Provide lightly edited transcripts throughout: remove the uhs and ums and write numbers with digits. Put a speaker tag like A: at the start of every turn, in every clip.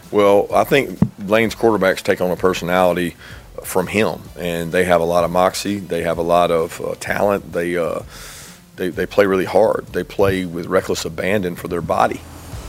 A: Well, I think Lane's quarterbacks take on a personality from him, and they have a lot of moxie. They have a lot of talent. They play really hard. They play with reckless abandon for their body.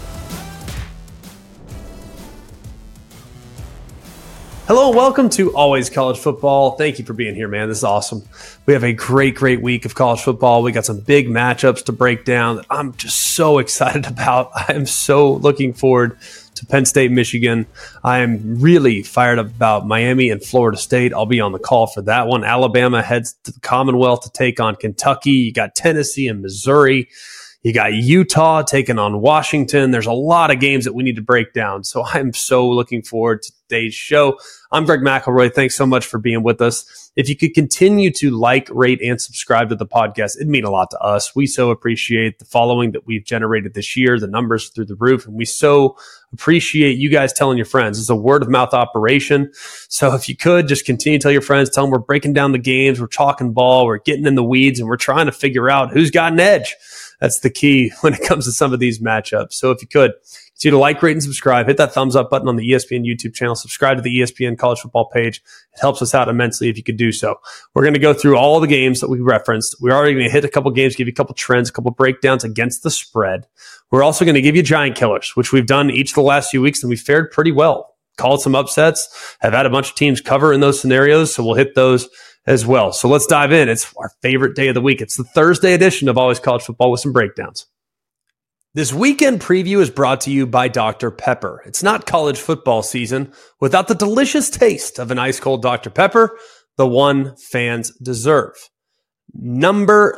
B: Hello and welcome to Always College Football. Thank you for being here, man. This is awesome. We have a great week of college football. We got some big matchups to break down that I'm just so excited about. I am so looking forward to Penn State, Michigan. I am really fired up about Miami and Florida State. I'll be on the call for that one. Alabama heads to the Commonwealth to take on Kentucky. You got Tennessee and Missouri. You got Utah taking on Washington. There's a lot of games that we need to break down. So I'm so looking forward to today's show. I'm Greg McElroy. Thanks so much for being with us. If you could continue to like, rate, and subscribe to the podcast, it'd mean a lot to us. We so appreciate the following that we've generated this year. The numbers through the roof. And we so appreciate you guys telling your friends. It's a word of mouth operation. So if you could just continue to tell your friends, tell them we're breaking down the games, we're talking ball, we're getting in the weeds, and we're trying to figure out who's got an edge. That's the key when it comes to some of these matchups. So if you could, continue to like, rate, and subscribe. Hit that thumbs up button on the ESPN YouTube channel. Subscribe to the ESPN College Football page. It helps us out immensely if you could do so. We're going to go through all the games that we referenced. We're already going to hit a couple games, give you a couple trends, a couple breakdowns against the spread. We're also going to give you giant killers, which we've done each of the last few weeks, and we fared pretty well. Called some upsets, have had a bunch of teams cover in those scenarios, so we'll hit those as well. So let's dive in. It's our favorite day of the week. It's the Thursday edition of Always College Football with some breakdowns. This weekend preview is brought to you by Dr. Pepper. It's not college football season without the delicious taste of an ice cold Dr. Pepper, the one fans deserve. Number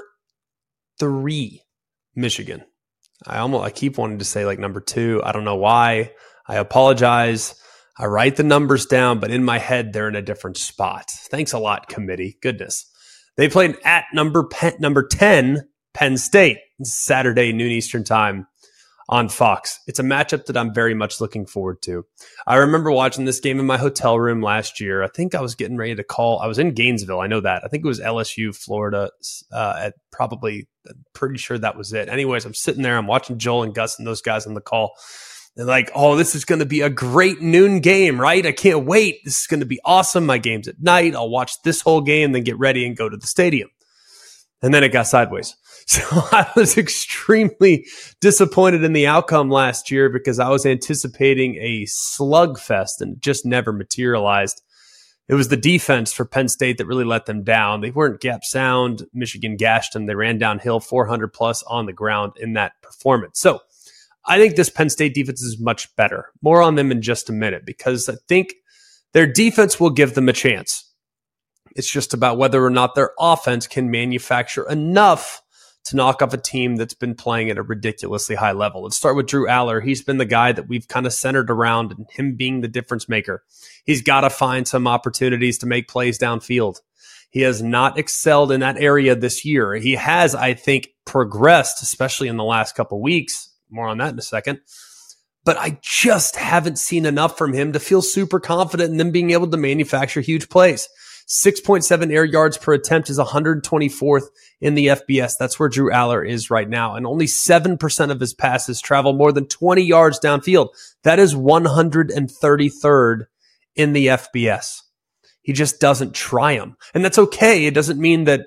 B: 3, Michigan. I keep wanting to say like number 2. I don't know why. I apologize. I write the numbers down, but in my head, they're in a different spot. Thanks a lot, committee. Goodness. They played at number 10, Penn State, Saturday, noon Eastern time on Fox. It's a matchup that I'm very much looking forward to. I remember watching this game in my hotel room last year. I think I was getting ready to call. I was in Gainesville. I know that. I think it was LSU, Florida. Pretty sure that was it. Anyways, I'm sitting there. I'm watching Joel and Gus and those guys on the call. They're like, oh, this is going to be a great noon game, right? I can't wait. This is going to be awesome. My game's at night. I'll watch this whole game, then get ready and go to the stadium. And then it got sideways. So I was extremely disappointed in the outcome last year because I was anticipating a slugfest and it just never materialized. It was the defense for Penn State that really let them down. They weren't gap sound. Michigan gashed them. They ran downhill 400 plus on the ground in that performance. So I think this Penn State defense is much better. More on them in just a minute because I think their defense will give them a chance. It's just about whether or not their offense can manufacture enough to knock off a team that's been playing at a ridiculously high level. Let's start with Drew Aller. He's been the guy that we've kind of centered around and him being the difference maker. He's got to find some opportunities to make plays downfield. He has not excelled in that area this year. He has, I think, progressed, especially in the last couple weeks. More on that in a second. But I just haven't seen enough from him to feel super confident in them being able to manufacture huge plays. 6.7 air yards per attempt is 124th in the FBS. That's where Drew Aller is right now. And only 7% of his passes travel more than 20 yards downfield. That is 133rd in the FBS. He just doesn't try them. And that's okay. It doesn't mean that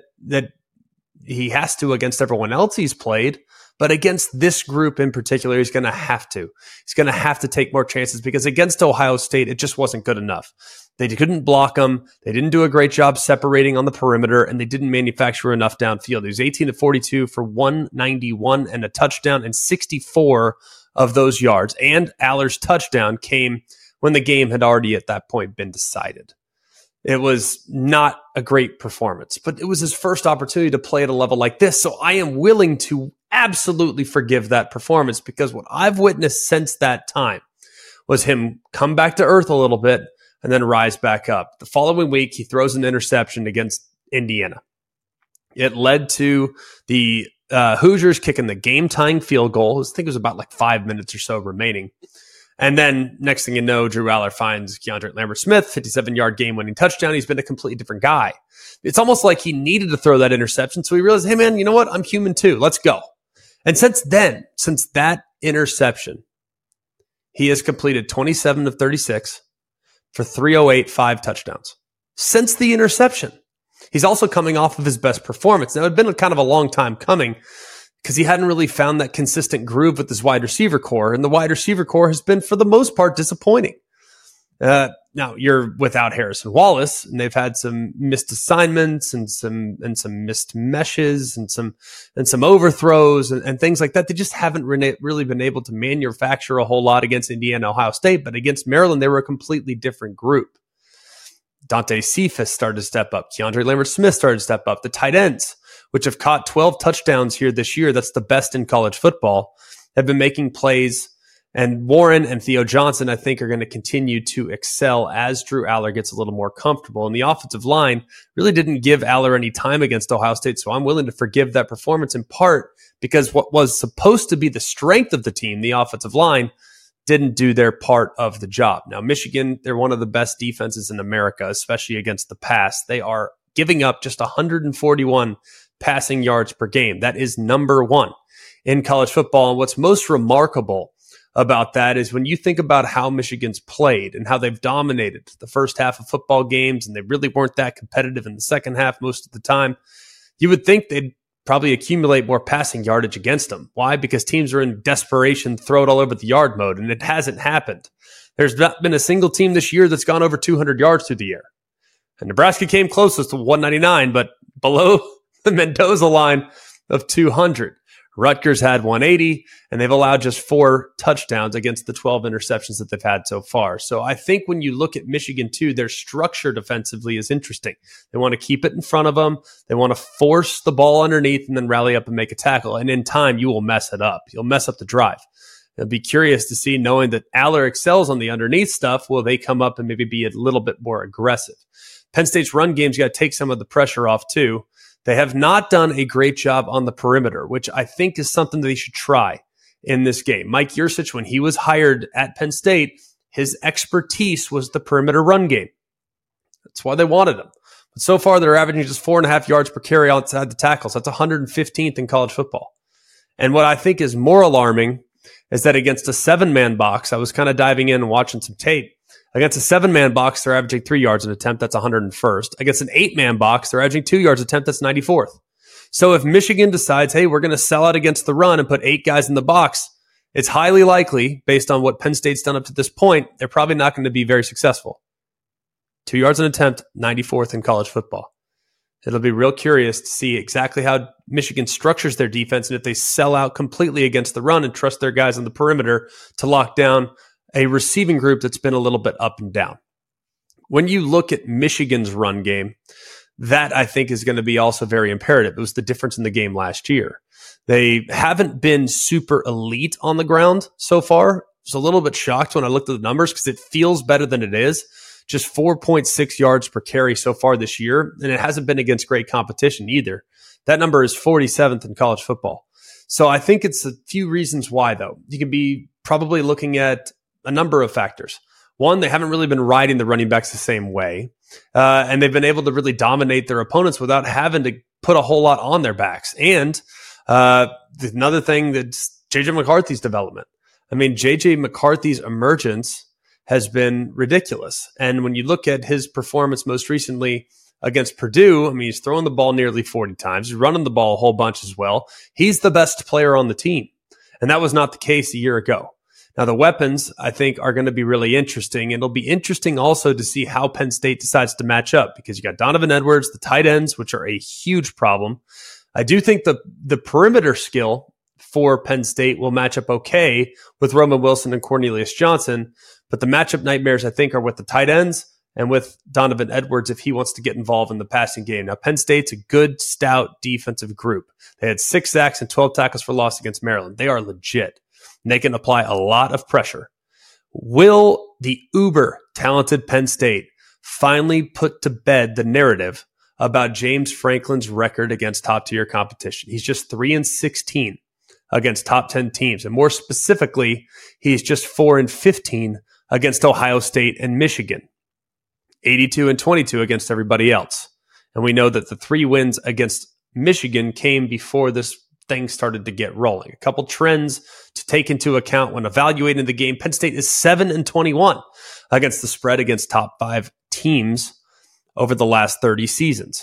B: he has to against everyone else he's played. But against this group in particular, he's going to have to. He's going to have to take more chances because against Ohio State, it just wasn't good enough. They couldn't block him. They didn't do a great job separating on the perimeter, and they didn't manufacture enough downfield. He was 18 to 42 for 191 and a touchdown, and 64 of those yards. And Aller's touchdown came when the game had already at that point been decided. It was not a great performance, but it was his first opportunity to play at a level like this. So I am willing to absolutely forgive that performance because what I've witnessed since that time was him come back to earth a little bit and then rise back up. The following week, he throws an interception against Indiana. It led to the Hoosiers kicking the game-tying field goal. I think it was about like 5 minutes or so remaining. And then next thing you know, Drew Aller finds Keandre Lambert-Smith, 57-yard game-winning touchdown. He's been a completely different guy. It's almost like he needed to throw that interception. So he realized, hey, man, you know what? I'm human too. Let's go. And since then, since that interception, he has completed 27 of 36 for 308, 5 touchdowns since the interception. He's also coming off of his best performance. Now, it had been kind of a long time coming because he hadn't really found that consistent groove with his wide receiver core, and the wide receiver core has been, for the most part, disappointing. Now you're without Harrison Wallace, and they've had some missed assignments and some missed meshes and some overthrows and things like that. They just haven't really been able to manufacture a whole lot against Indiana, Ohio State, but against Maryland, they were a completely different group. Dante Cephas started to step up. Keandre Lambert-Smith started to step up. The tight ends, which have caught 12 touchdowns here this year, that's the best in college football, have been making plays. And Warren and Theo Johnson, I think, are going to continue to excel as Drew Aller gets a little more comfortable. And the offensive line really didn't give Aller any time against Ohio State, so I'm willing to forgive that performance in part because what was supposed to be the strength of the team, the offensive line, didn't do their part of the job. Now, Michigan, they're one of the best defenses in America, especially against the pass. They are giving up just 141 passing yards per game. That is number one in college football. And what's most remarkable about that is when you think about how Michigan's played and how they've dominated the first half of football games, and they really weren't that competitive in the second half most of the time, you would think they'd probably accumulate more passing yardage against them. Why? Because teams are in desperation, throw it all over the yard mode, and it hasn't happened. There's not been a single team this year that's gone over 200 yards through the air. And Nebraska came closest to 199, but below the Mendoza line of 200. Rutgers had 180, and they've allowed just 4 touchdowns against the 12 interceptions that they've had so far. So I think when you look at Michigan, too, their structure defensively is interesting. They want to keep it in front of them. They want to force the ball underneath and then rally up and make a tackle. And in time, you will mess it up. You'll mess up the drive. I'll be curious to see, knowing that Aller excels on the underneath stuff, will they come up and maybe be a little bit more aggressive? Penn State's run game's got to take some of the pressure off, too. They have not done a great job on the perimeter, which I think is something that they should try in this game. Mike Yurcich, when he was hired at Penn State, his expertise was the perimeter run game. That's why they wanted him. But so far, they're averaging just 4.5 yards per carry outside the tackles. That's 115th in college football. And what I think is more alarming is that against a 7-man box, I was kind of diving in and watching some tape. Against a 7-man box, they're averaging 3 yards an attempt. That's 101st. Against an 8-man box, they're averaging 2 yards an attempt. That's 94th. So if Michigan decides, hey, we're going to sell out against the run and put 8 guys in the box, it's highly likely, based on what Penn State's done up to this point, they're probably not going to be very successful. 2 yards an attempt, 94th in college football. It'll be real curious to see exactly how Michigan structures their defense and if they sell out completely against the run and trust their guys on the perimeter to lock down a receiving group that's been a little bit up and down. When you look at Michigan's run game, that I think is going to be also very imperative. It was the difference in the game last year. They haven't been super elite on the ground so far. I was a little bit shocked when I looked at the numbers because it feels better than it is. Just 4.6 yards per carry so far this year, and it hasn't been against great competition either. That number is 47th in college football. So I think it's a few reasons why, though. You can be probably looking at a number of factors. One, they haven't really been riding the running backs the same way, and they've been able to really dominate their opponents without having to put a whole lot on their backs. And another thing that's J.J. McCarthy's development. I mean, J.J. McCarthy's emergence has been ridiculous. And when you look at his performance most recently against Purdue, I mean, he's throwing the ball nearly 40 times. He's running the ball a whole bunch as well. He's the best player on the team. And that was not the case a year ago. Now, the weapons, I think, are going to be really interesting. And it'll be interesting also to see how Penn State decides to match up because you got Donovan Edwards, the tight ends, which are a huge problem. I do think the perimeter skill for Penn State will match up okay with Roman Wilson and Cornelius Johnson. But the matchup nightmares, I think, are with the tight ends and with Donovan Edwards if he wants to get involved in the passing game. Now, Penn State's a good, stout defensive group. They had 6 sacks and 12 tackles for loss against Maryland. They are legit. And they can apply a lot of pressure. Will the uber-talented Penn State finally put to bed the narrative about James Franklin's record against top-tier competition? He's just 3-16 against top 10 teams. And more specifically, he's just 4-15 against Ohio State and Michigan. 82-22 against everybody else. And we know that the 3 wins against Michigan came before this thing started to get rolling. A couple trends to take into account when evaluating the game, Penn State is 7-21 against the spread against top 5 teams over the last 30 seasons.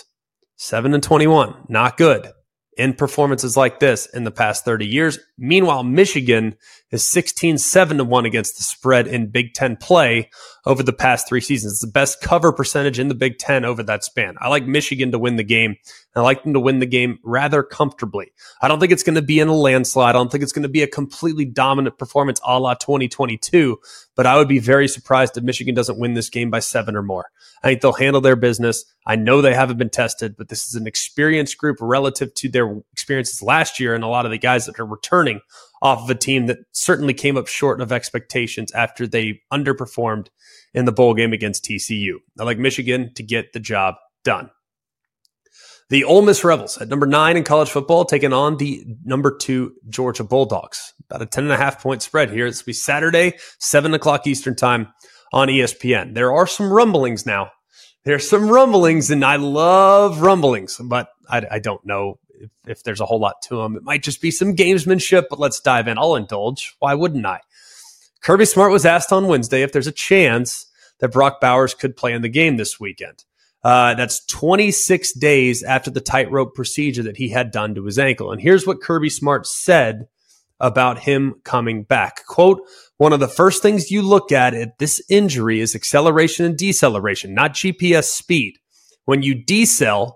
B: 7-21, not good in performances like this in the past 30 years. Meanwhile, Michigan is 16-7-1 against the spread in Big Ten play over the past 3 seasons. It's the best cover percentage in the Big Ten over that span. I like Michigan to win the game, and I like them to win the game rather comfortably. I don't think it's going to be in a landslide. I don't think it's going to be a completely dominant performance a la 2022, but I would be very surprised if Michigan doesn't win this game by 7 or more. I think they'll handle their business. I know they haven't been tested, but this is an experienced group relative to their experiences last year and a lot of the guys that are returning off of a team that certainly came up short of expectations after they underperformed in the bowl game against TCU. I like Michigan to get the job done. The Ole Miss Rebels at number 9 in college football taking on the number 2 Georgia Bulldogs. About a 10.5 point spread here. This will be Saturday, 7 o'clock Eastern time on ESPN. There are some rumblings now. There's some rumblings, and I love rumblings, but I don't know if there's a whole lot to them. It might just be some gamesmanship, but let's dive in. I'll indulge. Why wouldn't I? Kirby Smart was asked on Wednesday if there's a chance that Brock Bowers could play in the game this weekend. That's 26 days after the tightrope procedure that he had done to his ankle. And here's what Kirby Smart said about him coming back. Quote, "One of the first things you look at this injury is acceleration and deceleration, not GPS speed. When you decel,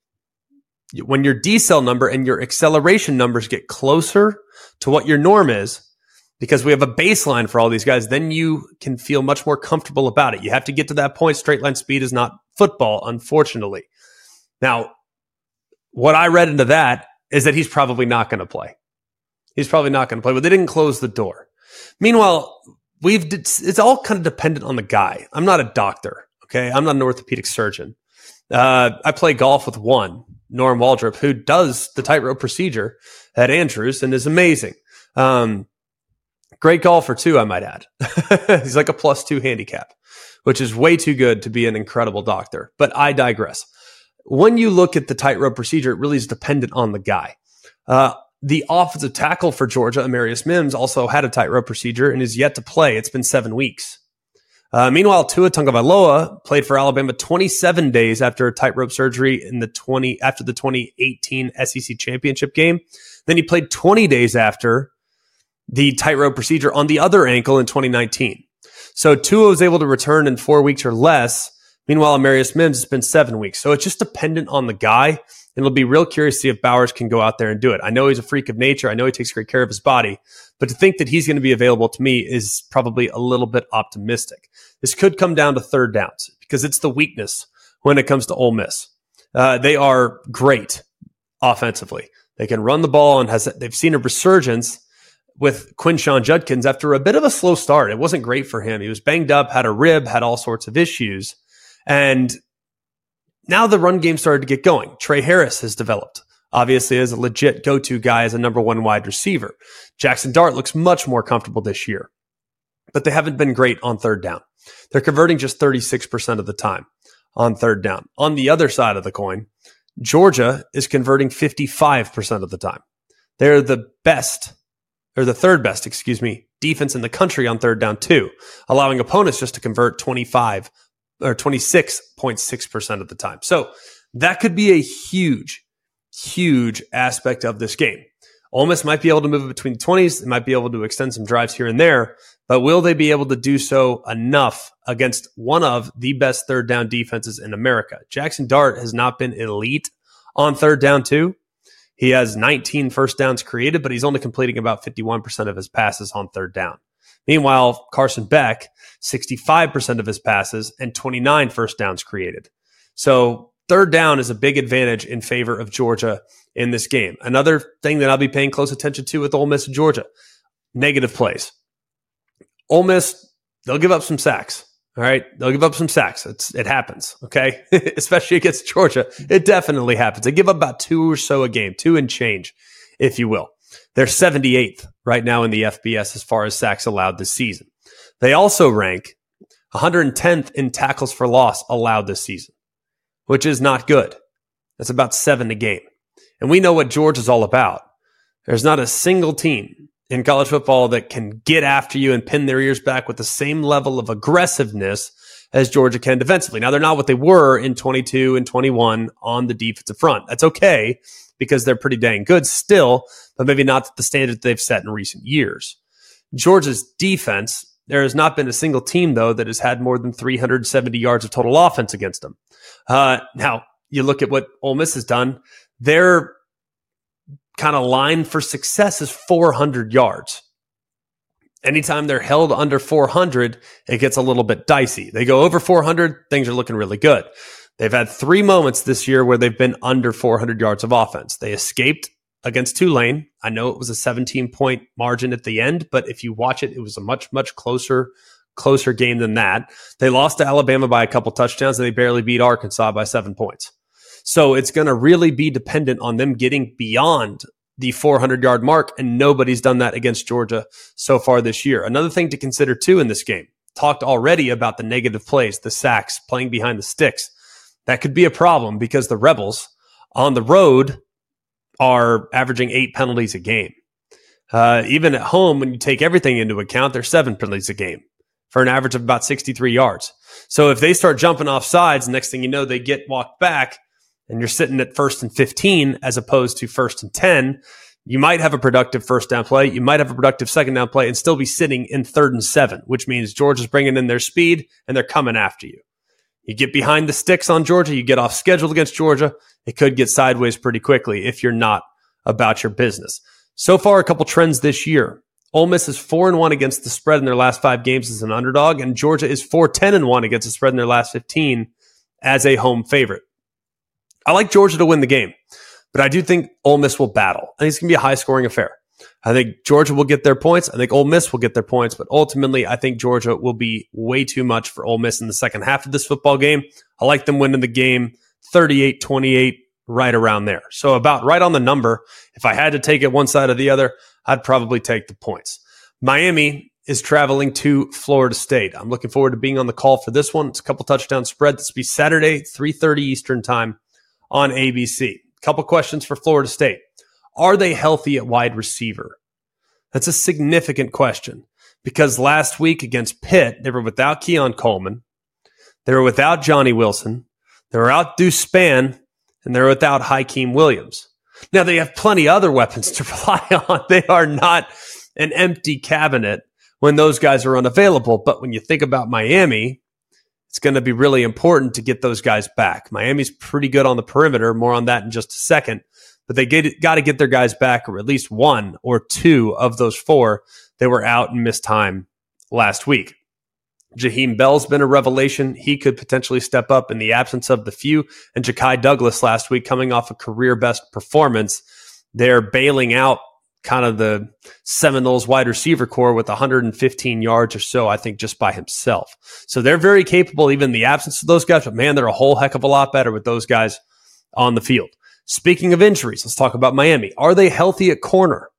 B: when your decel number and your acceleration numbers get closer to what your norm is, because we have a baseline for all these guys, then you can feel much more comfortable about it. You have to get to that point. Straight line speed is not football, unfortunately." Now, what I read into that is that he's probably not going to play. He's probably not going to play, but they didn't close the door. Meanwhile, it's all kind of dependent on the guy. I'm not a doctor, okay? I'm not an orthopedic surgeon. I play golf with one, Norm Waldrop, who does the tightrope procedure at Andrews and is amazing. Great golfer too, I might add. He's like a +2 handicap, which is way too good to be an incredible doctor. But I digress. When you look at the tightrope procedure, it really is dependent on the guy. The offensive tackle for Georgia, Amarius Mims, also had a tightrope procedure and is yet to play. It's been 7 weeks. Meanwhile, Tua Tagovailoa played for Alabama 27 days after a tightrope surgery after the 2018 SEC championship game. Then he played 20 days after the tightrope procedure on the other ankle in 2019. So Tua was able to return in 4 weeks or less. Meanwhile, Amarius Mims has been 7 weeks. So it's just dependent on the guy. And it'll be real curious to see if Bowers can go out there and do it. I know he's a freak of nature. I know he takes great care of his body. But to think that he's going to be available to me is probably a little bit optimistic. This could come down to third downs because it's the weakness when it comes to Ole Miss. They are great offensively. They can run the ball, and they've seen a resurgence with Quinshon Judkins after a bit of a slow start. It wasn't great for him. He was banged up, had a rib, had all sorts of issues. And now the run game started to get going. Trey Harris has developed, obviously, as a legit go-to guy as a number 1 wide receiver. Jackson Dart looks much more comfortable this year, but they haven't been great on third down. They're converting just 36% of the time on third down. On the other side of the coin, Georgia is converting 55% of the time. They're the third best, defense in the country on third down too, allowing opponents just to convert 26.6% of the time. So that could be a huge, huge aspect of this game. Ole Miss might be able to move it between the 20s. They might be able to extend some drives here and there, but will they be able to do so enough against one of the best third down defenses in America? Jackson Dart has not been elite on third down too. He has 19 first downs created, but he's only completing about 51% of his passes on third down. Meanwhile, Carson Beck, 65% of his passes and 29 first downs created. So third down is a big advantage in favor of Georgia in this game. Another thing that I'll be paying close attention to with Ole Miss and Georgia, negative plays. Ole Miss, they'll give up some sacks. All right, they'll give up some sacks. It happens, okay? Especially against Georgia. It definitely happens. They give up about 2 or so a game, 2 and change, if you will. They're 78th right now in the FBS as far as sacks allowed this season. They also rank 110th in tackles for loss allowed this season, which is not good. That's about 7 a game. And we know what Georgia's all about. There's not a single team in college football that can get after you and pin their ears back with the same level of aggressiveness as Georgia can defensively. Now, they're not what they were in 22 and 21 on the defensive front. That's okay because they're pretty dang good still, but maybe not to the standard they've set in recent years. Georgia's defense, there has not been a single team, though, that has had more than 370 yards of total offense against them. Now, you look at what Ole Miss has done. Their kind of line for success is 400 yards. Anytime they're held under 400, it gets a little bit dicey. They go over 400, things are looking really good. They've had 3 moments this year where they've been under 400 yards of offense. They escaped against Tulane. I know it was a 17-point margin at the end, but if you watch it, it was a much, much closer game than that. They lost to Alabama by a couple touchdowns, and they barely beat Arkansas by 7 points. So it's going to really be dependent on them getting beyond the 400-yard mark, and nobody's done that against Georgia so far this year. Another thing to consider, too, in this game, talked already about the negative plays, the sacks, playing behind the sticks. That could be a problem because the Rebels on the road are averaging 8 penalties a game. Even at home, when you take everything into account, they're 7 penalties a game for an average of about 63 yards. So if they start jumping off sides, next thing you know, they get walked back, and you're sitting at 1st and 15 as opposed to 1st and 10, you might have a productive first down play. You might have a productive second down play and still be sitting in 3rd and 7, which means Georgia's bringing in their speed and they're coming after you. You get behind the sticks on Georgia, you get off schedule against Georgia, it could get sideways pretty quickly if you're not about your business. So far, a couple trends this year. Ole Miss is 4-1 against the spread in their last 5 games as an underdog, and Georgia is 4-10-1 against the spread in their last 15 as a home favorite. I like Georgia to win the game, but I do think Ole Miss will battle. I think it's going to be a high-scoring affair. I think Georgia will get their points. I think Ole Miss will get their points, but ultimately, I think Georgia will be way too much for Ole Miss in the second half of this football game. I like them winning the game 38-28, right around there. So about right on the number. If I had to take it one side or the other, I'd probably take the points. Miami is traveling to Florida State. I'm looking forward to being on the call for this one. It's a couple touchdown spread. This will be Saturday, 3:30 Eastern time on ABC. Couple questions for Florida State. Are they healthy at wide receiver? That's a significant question because last week against Pitt, they were without Keon Coleman. They were without Johnny Wilson. They were without Deuce Spann, and they're without Hakeem Williams. Now, they have plenty of other weapons to rely on. They are not an empty cabinet when those guys are unavailable. But when you think about Miami, it's going to be really important to get those guys back. Miami's pretty good on the perimeter. More on that in just a second. But they got to get their guys back, or at least 1 or 2 of those 4 that were out and missed time last week. Jaheim Bell's been a revelation. He could potentially step up in the absence of the few. And Ja'Kai Douglas last week, coming off a career-best performance, they're bailing out kind of the Seminoles wide receiver core with 115 yards or so, I think, just by himself. So they're very capable, even in the absence of those guys. But, man, they're a whole heck of a lot better with those guys on the field. Speaking of injuries, let's talk about Miami. Are they healthy at corner?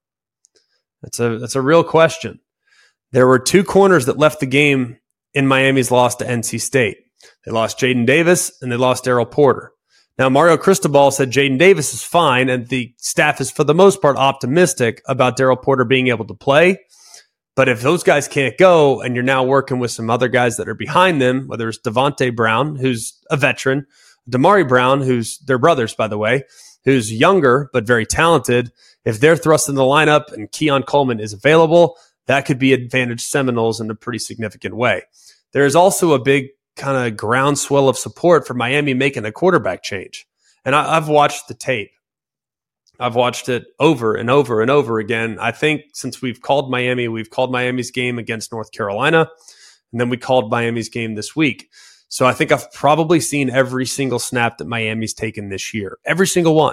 B: That's a real question. There were 2 corners that left the game in Miami's loss to NC State. They lost Jaden Davis and they lost Daryl Porter. Now, Mario Cristobal said Jaden Davis is fine, and the staff is, for the most part, optimistic about Daryl Porter being able to play. But if those guys can't go, and you're now working with some other guys that are behind them, whether it's Devontae Brown, who's a veteran, Damari Brown, who's their brothers, by the way, who's younger but very talented, if they're thrust in the lineup and Keon Coleman is available, that could be advantage Seminoles in a pretty significant way. There is also a big kind of groundswell of support for Miami making a quarterback change. And I've watched the tape. I've watched it over and over and over again. I think since we've called Miami's game against North Carolina, and then we called Miami's game this week. So I think I've probably seen every single snap that Miami's taken this year, every single one.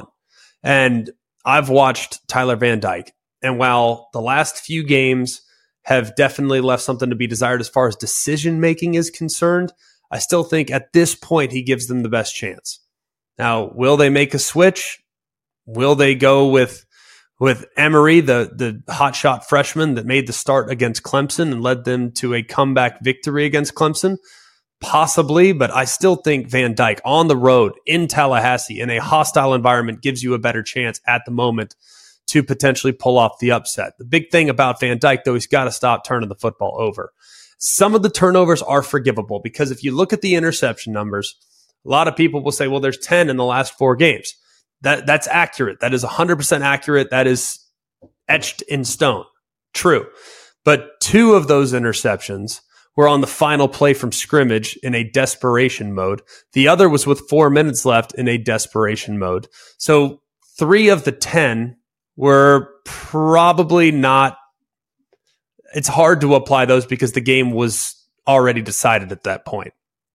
B: And I've watched Tyler Van Dyke. And while the last few games have definitely left something to be desired as far as decision-making is concerned, I still think at this point he gives them the best chance. Now, will they make a switch? Will they go with Emery, the hotshot freshman that made the start against Clemson and led them to a comeback victory against Clemson? Possibly, but I still think Van Dyke on the road in Tallahassee in a hostile environment gives you a better chance at the moment to potentially pull off the upset. The big thing about Van Dyke, though, he's got to stop turning the football over. Some of the turnovers are forgivable because if you look at the interception numbers, a lot of people will say, well, there's 10 in the last 4 games. That's accurate. That is 100% accurate. That is etched in stone. True. But 2 of those interceptions were on the final play from scrimmage in a desperation mode. The other was with 4 minutes left in a desperation mode. So 3 of the 10 were probably not. It's hard to apply those because the game was already decided at that point.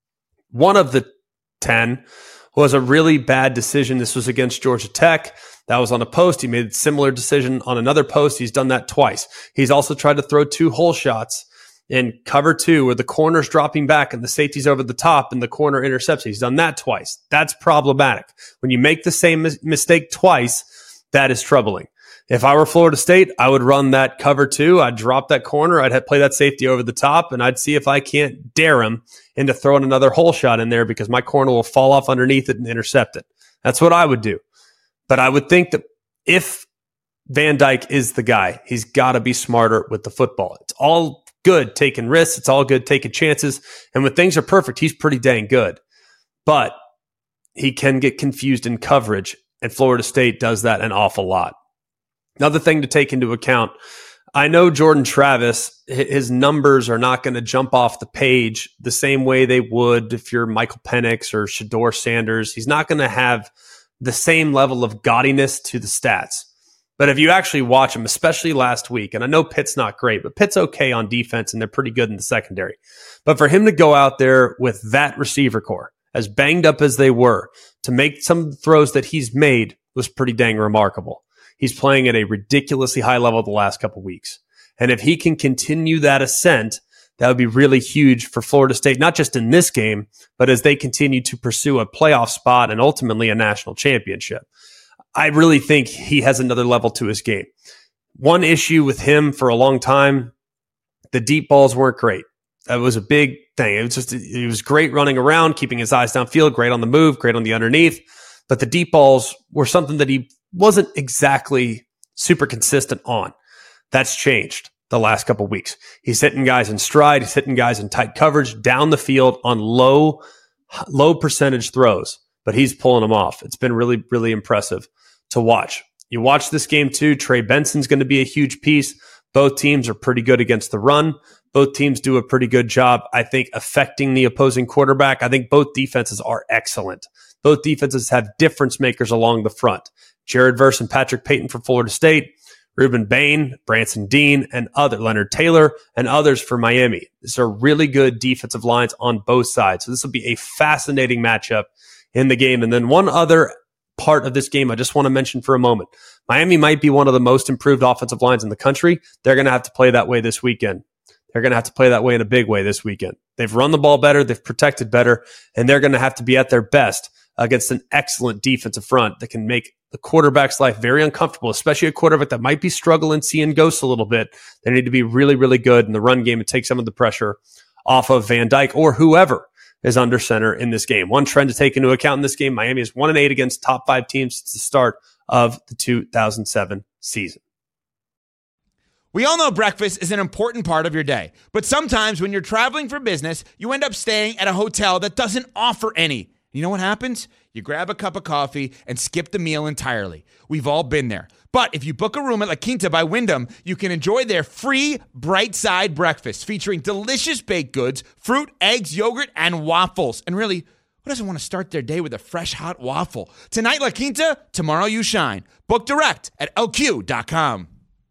B: 1 of the 10 was a really bad decision. This was against Georgia Tech. That was on a post. He made a similar decision on another post. He's done that twice. He's also tried to throw 2 hole shots in cover 2 where the corner's dropping back and the safety's over the top and the corner intercepts. He's done that twice. That's problematic. When you make the same mistake twice, that is troubling. If I were Florida State, I would run that cover 2. I'd drop that corner. I'd play that safety over the top, and I'd see if I can't dare him into throwing another hole shot in there because my corner will fall off underneath it and intercept it. That's what I would do. But I would think that if Van Dyke is the guy, he's got to be smarter with the football. It's all good taking risks. It's all good taking chances. And when things are perfect, he's pretty dang good. But he can get confused in coverage, and Florida State does that an awful lot. Another thing to take into account, I know Jordan Travis, his numbers are not going to jump off the page the same way they would if you're Michael Penix or Shedeur Sanders. He's not going to have the same level of gaudiness to the stats. But if you actually watch him, especially last week, and I know Pitt's not great, but Pitt's okay on defense and they're pretty good in the secondary. But for him to go out there with that receiver core, as banged up as they were, to make some of the throws that he's made was pretty dang remarkable. He's playing at a ridiculously high level the last couple of weeks. And if he can continue that ascent, that would be really huge for Florida State, not just in this game, but as they continue to pursue a playoff spot and ultimately a national championship. I really think he has another level to his game. One issue with him for a long time, the deep balls weren't great. That was a big thing. He was great running around, keeping his eyes downfield, great on the move, great on the underneath. But the deep balls were something that he wasn't exactly super consistent on. That's changed the last couple of weeks. He's hitting guys in stride. He's hitting guys in tight coverage down the field on low percentage throws, but he's pulling them off. It's been really, really impressive to watch. You watch this game too. Trey Benson's going to be a huge piece. Both teams are pretty good against the run. Both teams do a pretty good job, I think, affecting the opposing quarterback. I think both defenses are excellent. Both defenses have difference makers along the front. Jared Verse and Patrick Payton for Florida State, Ruben Bain, Branson Dean, and Leonard Taylor, and others for Miami. These are really good defensive lines on both sides. So this will be a fascinating matchup in the game. And then one other part of this game I just want to mention for a moment. Miami might be one of the most improved offensive lines in the country. They're going to have to play that way this weekend. They're going to have to play that way in a big way this weekend. They've run the ball better. They've protected better. And they're going to have to be at their best against an excellent defensive front that can make the quarterback's life very uncomfortable, especially a quarterback that might be struggling, seeing ghosts a little bit. They need to be really, really good in the run game and take some of the pressure off of Van Dyke or whoever is under center in this game. One trend to take into account in this game, Miami is 1-8 against top 5 teams since the start of the 2007 season.
C: We all know breakfast is an important part of your day, but sometimes when you're traveling for business, you end up staying at a hotel that doesn't offer any. You know what happens? You grab a cup of coffee and skip the meal entirely. We've all been there. But if you book a room at La Quinta by Wyndham, you can enjoy their free Bright Side breakfast featuring delicious baked goods, fruit, eggs, yogurt, and waffles. And really, who doesn't want to start their day with a fresh, hot waffle? Tonight, La Quinta, tomorrow you shine. Book direct at lq.com.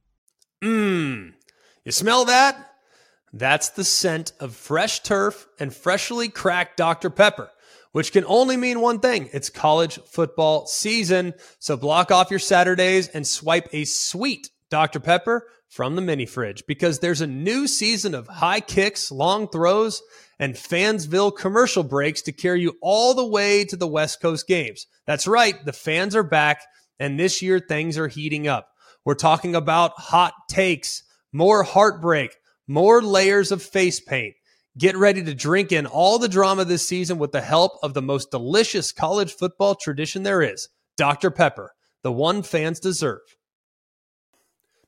B: You smell that? That's the scent of fresh turf and freshly cracked Dr. Pepper, which can only mean one thing. It's college football season. So block off your Saturdays and swipe a sweet Dr. Pepper from the mini fridge because there's a new season of high kicks, long throws, and Fansville commercial breaks to carry you all the way to the West Coast games. That's right. The fans are back, and this year things are heating up. We're talking about hot takes, more heartbreak, more layers of face paint. Get ready to drink in all the drama this season with the help of the most delicious college football tradition there is, Dr. Pepper, the one fans deserve.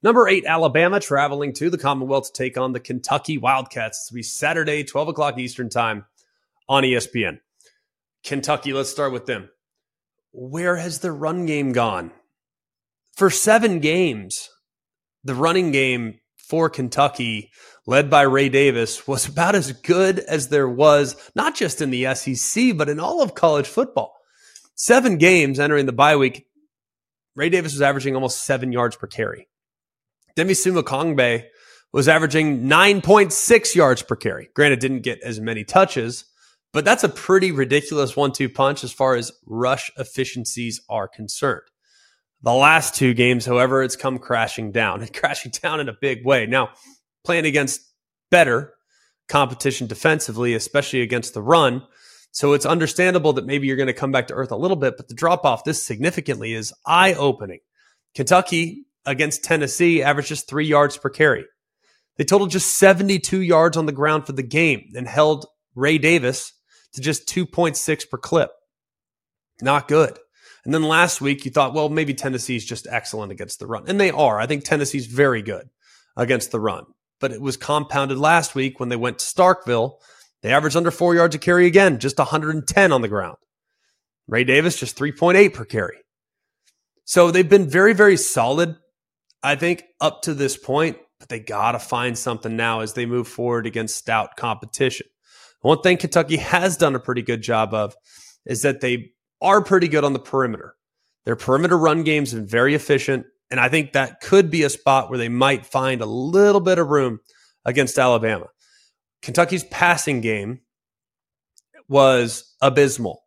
B: Number 8, Alabama, traveling to the Commonwealth to take on the Kentucky Wildcats. It'll be Saturday, 12 o'clock Eastern time on ESPN. Kentucky, let's start with them. Where has their run game gone? For 7 games, the running game for Kentucky, led by Ray Davis, was about as good as there was, not just in the SEC, but in all of college football. 7 games entering the bye week, Ray Davis was averaging almost 7 yards per carry. Demi Sumokongbe was averaging 9.6 yards per carry. Granted, didn't get as many touches, but that's a pretty ridiculous 1-2 punch as far as rush efficiencies are concerned. The last 2 games, however, it's come crashing down in a big way. Now, playing against better competition defensively, especially against the run, so it's understandable that maybe you're going to come back to earth a little bit, but the drop-off this significantly is eye-opening. Kentucky against Tennessee averaged just 3 yards per carry. They totaled just 72 yards on the ground for the game and held Ray Davis to just 2.6 per clip. Not good. And then last week you thought, well, maybe Tennessee's just excellent against the run. And they are. I think Tennessee's very good against the run. But it was compounded last week when they went to Starkville. They averaged under 4 yards a carry again, just 110 on the ground. Ray Davis, just 3.8 per carry. So they've been very, very solid, I think, up to this point, but they got to find something now as they move forward against stout competition. One thing Kentucky has done a pretty good job of is that they are pretty good on the perimeter. Their perimeter run game's been very efficient, and I think that could be a spot where they might find a little bit of room against Alabama. Kentucky's passing game was abysmal.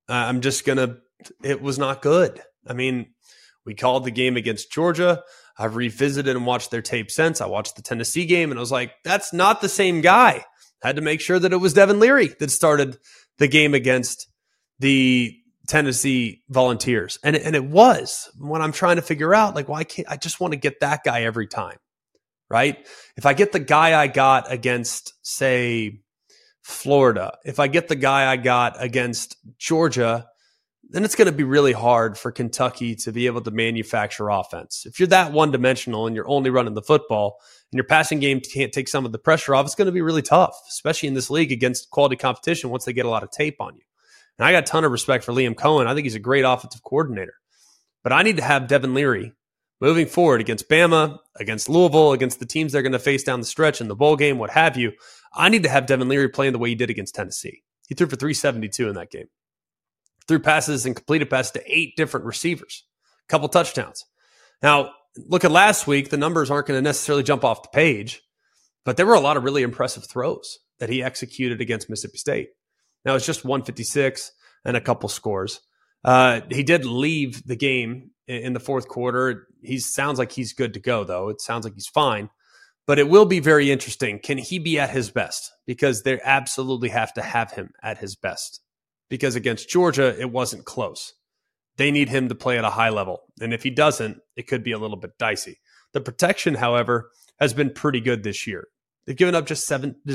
B: It was not good. I mean, we called the game against Georgia. I've revisited and watched their tape since. I watched the Tennessee game and I was like, that's not the same guy. Had to make sure that it was Devin Leary that started the game against the Tennessee Volunteers. And it was when I'm trying to figure out, like, why can't I just want to get that guy every time, right? If I get the guy I got against, say, Florida, if I get the guy I got against Georgia, then it's going to be really hard for Kentucky to be able to manufacture offense. If you're that one-dimensional and you're only running the football and your passing game can't take some of the pressure off, it's going to be really tough, especially in this league against quality competition once they get a lot of tape on you. And I got a ton of respect for Liam Cohen. I think he's a great offensive coordinator. But I need to have Devin Leary moving forward against Bama, against Louisville, against the teams they're going to face down the stretch in the bowl game, what have you. I need to have Devin Leary playing the way he did against Tennessee. He threw for 372 in that game. Threw passes and completed passes to 8 different receivers, a couple touchdowns. Now, look at last week. The numbers aren't going to necessarily jump off the page, but there were a lot of really impressive throws that he executed against Mississippi State. Now, it's just 156 and a couple scores. He did leave the game in the fourth quarter. He sounds like he's good to go, though. It sounds like he's fine. But it will be very interesting. Can he be at his best? Because they absolutely have to have him at his best. Because against Georgia, it wasn't close. They need him to play at a high level. And if he doesn't, it could be a little bit dicey. The protection, however, has been pretty good this year. They've given up just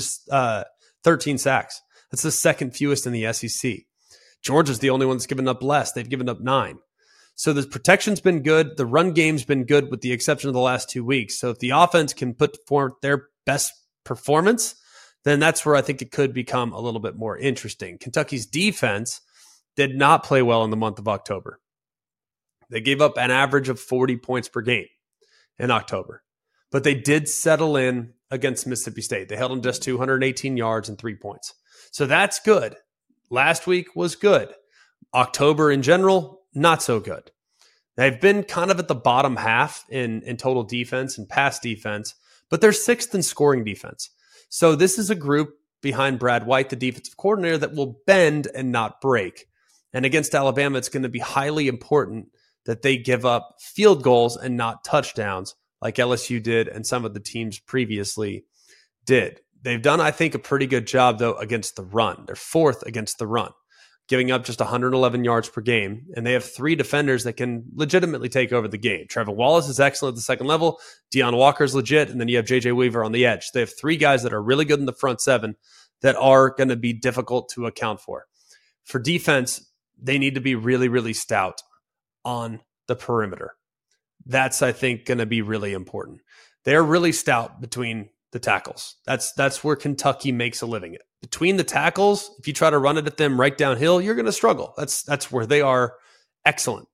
B: 13 sacks. That's the second fewest in the SEC. Georgia's the only one that's given up less. They've given up 9. So the protection's been good. The run game's been good with the exception of the last 2 weeks. So if the offense can put forth their best performance, then that's where I think it could become a little bit more interesting. Kentucky's defense did not play well in the month of October. They gave up an average of 40 points per game in October. But they did settle in against Mississippi State. They held them just 218 yards and 3 points. So that's good. Last week was good. October in general, not so good. They've been kind of at the bottom half in total defense and pass defense, but they're 6th in scoring defense. So this is a group behind Brad White, the defensive coordinator, that will bend and not break. And against Alabama, it's going to be highly important that they give up field goals and not touchdowns like LSU did and some of the teams previously did. They've done, I think, a pretty good job, though, against the run. They're 4th against the run, giving up just 111 yards per game. And they have 3 defenders that can legitimately take over the game. Trevor Wallace is excellent at the second level. Deion Walker's legit. And then you have J.J. Weaver on the edge. They have 3 guys that are really good in the front 7 that are going to be difficult to account for. For defense, they need to be really, really stout on the perimeter. That's, I think, going to be really important. They're really stout between the tackles. That's where Kentucky makes a living. Between the tackles, if you try to run it at them right downhill, you're going to struggle. That's where they are excellent.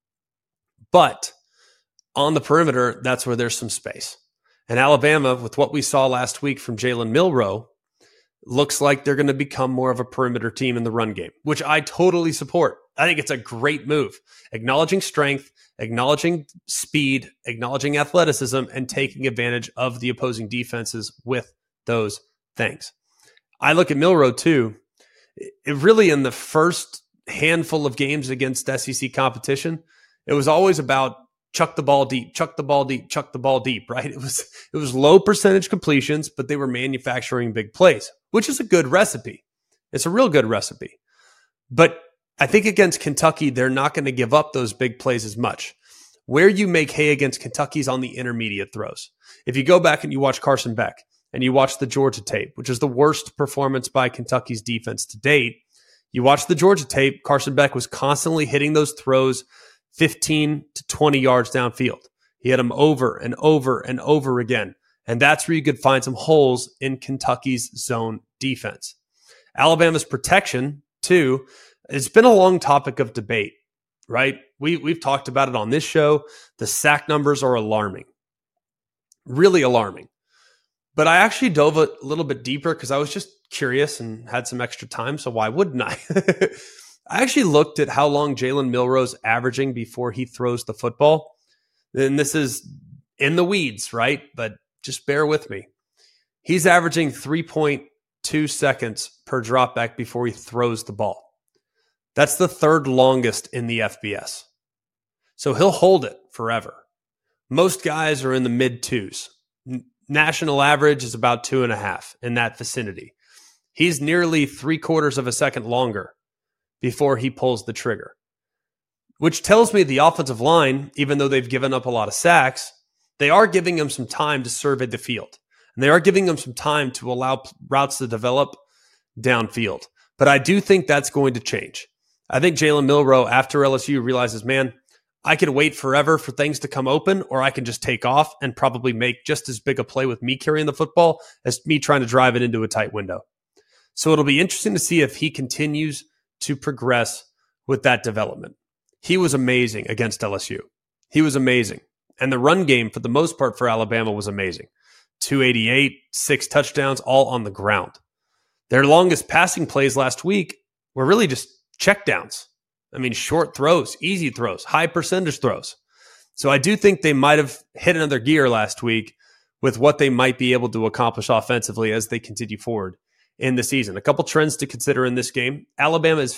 B: But on the perimeter, that's where there's some space. And Alabama, with what we saw last week from Jalen Milroe, looks like they're going to become more of a perimeter team in the run game, which I totally support. I think it's a great move. Acknowledging strength, acknowledging speed, acknowledging athleticism, and taking advantage of the opposing defenses with those things. I look at Milroe too. It really, in the first handful of games against SEC competition, it was always about chuck the ball deep, chuck the ball deep, chuck the ball deep, right? It was low percentage completions, but they were manufacturing big plays, which is a good recipe. It's a real good recipe. But I think against Kentucky, they're not going to give up those big plays as much. Where you make hay against Kentucky is on the intermediate throws. If you go back and you watch Carson Beck and you watch the Georgia tape, which is the worst performance by Kentucky's defense to date, you watch the Georgia tape, Carson Beck was constantly hitting those throws 15 to 20 yards downfield. He hit them over and over and over again. And that's where you could find some holes in Kentucky's zone defense. Alabama's protection, too, it's been a long topic of debate, right? We've talked about it on this show. The sack numbers are alarming, really alarming. But I actually dove a little bit deeper because I was just curious and had some extra time, so why wouldn't I? I actually looked at how long Jalen Milroe's averaging before he throws the football. And this is in the weeds, right? But just bear with me. He's averaging 3.2 seconds per dropback before he throws the ball. That's the third longest in the FBS. So he'll hold it forever. Most guys are in the mid twos. National average is about 2.5 in that vicinity. He's nearly 3/4 of a second longer before he pulls the trigger, which tells me the offensive line, even though they've given up a lot of sacks, they are giving him some time to survey the field. And they are giving him some time to allow routes to develop downfield. But I do think that's going to change. I think Jalen Milroe, after LSU, realizes, man, I could wait forever for things to come open, or I can just take off and probably make just as big a play with me carrying the football as me trying to drive it into a tight window. So it'll be interesting to see if he continues to progress with that development. He was amazing against LSU. He was amazing. And the run game, for the most part, for Alabama was amazing. 288, 6 touchdowns, all on the ground. Their longest passing plays last week were really just checkdowns. I mean, short throws, easy throws, high percentage throws. So I do think they might have hit another gear last week with what they might be able to accomplish offensively as they continue forward in the season. A couple trends to consider in this game. Alabama is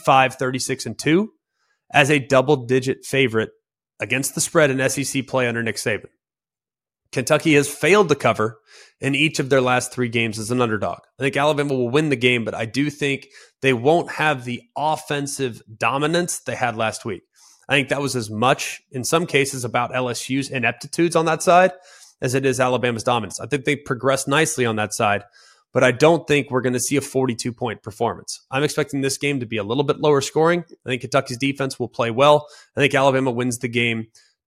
B: 55-36-2 as a double-digit favorite against the spread in SEC play under Nick Saban. Kentucky has failed to cover in each of their last 3 games as an underdog. I think Alabama will win the game, but I do think they won't have the offensive dominance they had last week. I think that was as much, in some cases, about LSU's ineptitudes on that side as it is Alabama's dominance. I think they progressed nicely on that side, but I don't think we're going to see a 42-point performance. I'm expecting this game to be a little bit lower scoring. I think Kentucky's defense will play well. I think Alabama wins the game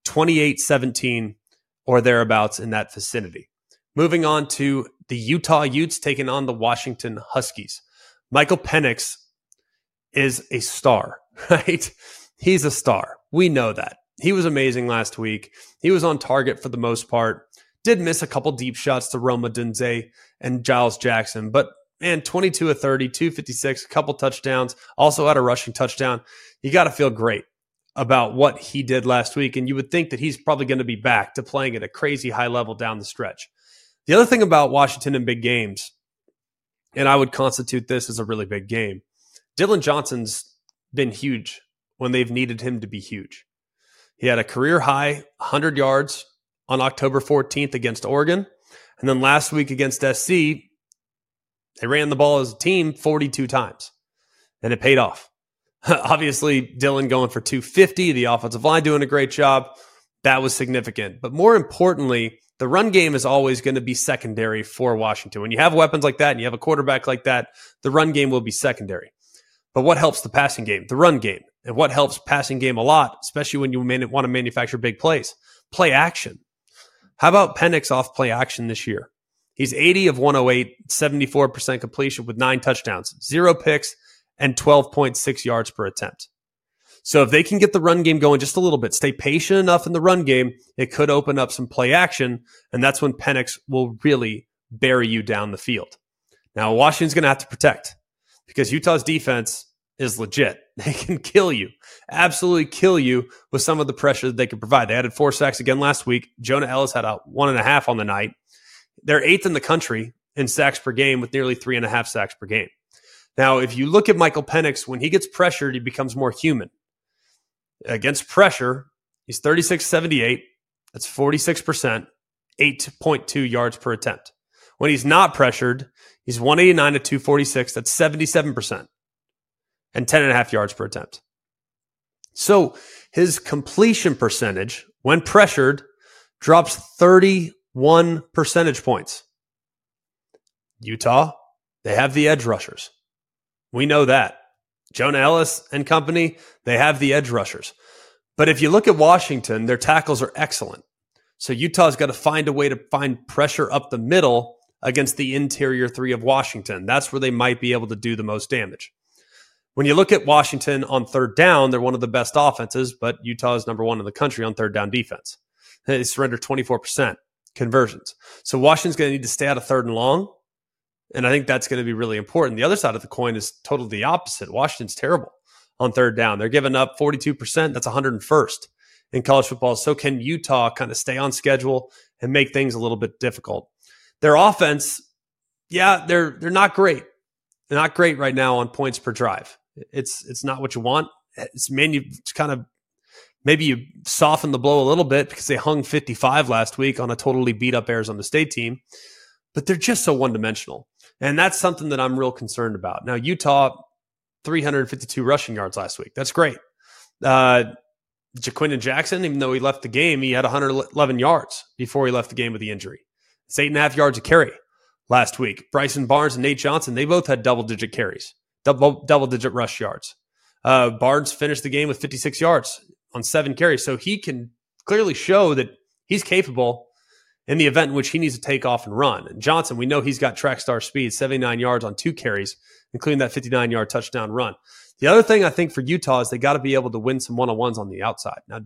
B: 28-17 or thereabouts in that vicinity. Moving on to the Utah Utes taking on the Washington Huskies. Michael Penix is a star, right? He's a star. We know that. He was amazing last week. He was on target for the most part. Did miss a couple deep shots to Roma Dunze and Giles Jackson, but man, 22 of 30, 256, a couple touchdowns, also had a rushing touchdown. You got to feel great about what he did last week, and you would think that he's probably going to be back to playing at a crazy high level down the stretch. The other thing about Washington in big games, and I would constitute this as a really big game, Dylan Johnson's been huge when they've needed him to be huge. He had a career high 100 yards on October 14th against Oregon, and then last week against SC, they ran the ball as a team 42 times, and it paid off. Obviously, Dylan going for 250, the offensive line doing a great job. That was significant. But more importantly, the run game is always going to be secondary for Washington. When you have weapons like that and you have a quarterback like that, the run game will be secondary. But what helps the passing game? The run game. And what helps passing game a lot, especially when you want to manufacture big plays? Play action. How about Penix off play action this year? He's 80 of 108, 74% completion with 9 touchdowns, 0 picks, and 12.6 yards per attempt. So if they can get the run game going just a little bit, stay patient enough in the run game, it could open up some play action, and that's when Penix will really bury you down the field. Now, Washington's going to have to protect because Utah's defense is legit. They can kill you, absolutely kill you with some of the pressure that they can provide. They added 4 sacks again last week. Jonah Ellis had a 1.5 on the night. They're 8th in the country in sacks per game with nearly 3.5 sacks per game. Now, if you look at Michael Penix, when he gets pressured, he becomes more human. Against pressure, he's 36-78. That's 46%, 8.2 yards per attempt. When he's not pressured, he's 189 to 246. That's 77%, and 10.5 yards per attempt. So his completion percentage, when pressured, drops 31 percentage points. Utah, they have the edge rushers. We know that. Jonah Ellis and company, they have the edge rushers. But if you look at Washington, their tackles are excellent. So Utah's got to find a way to find pressure up the middle against the interior 3 of Washington. That's where they might be able to do the most damage. When you look at Washington on third down, they're one of the best offenses, but Utah is number 1 in the country on third down defense. They surrender 24% conversions. So Washington's going to need to stay out of third and long. And I think that's going to be really important. The other side of the coin is totally the opposite. Washington's terrible on third down. They're giving up 42%. That's 101st in college football. So can Utah kind of stay on schedule and make things a little bit difficult? Their offense, yeah, they're not great. They're not great right now on points per drive. It's not what you want. It's kind of maybe you soften the blow a little bit because they hung 55 last week on a totally beat up Arizona State team. But they're just so one-dimensional. And that's something that I'm real concerned about. Now, Utah, 352 rushing yards last week. That's great. Jaquindon Jackson, even though he left the game, he had 111 yards before he left the game with the injury. It's 8.5 yards a carry last week. Bryson Barnes and Nate Johnson, they both had double-digit carries, double-digit rush yards. Barnes finished the game with 56 yards on 7 carries. So he can clearly show that he's capable in the event in which he needs to take off and run. And Johnson, we know he's got track star speed, 79 yards on 2 carries, including that 59-yard touchdown run. The other thing I think for Utah is they got to be able to win some one-on-ones on the outside. Now,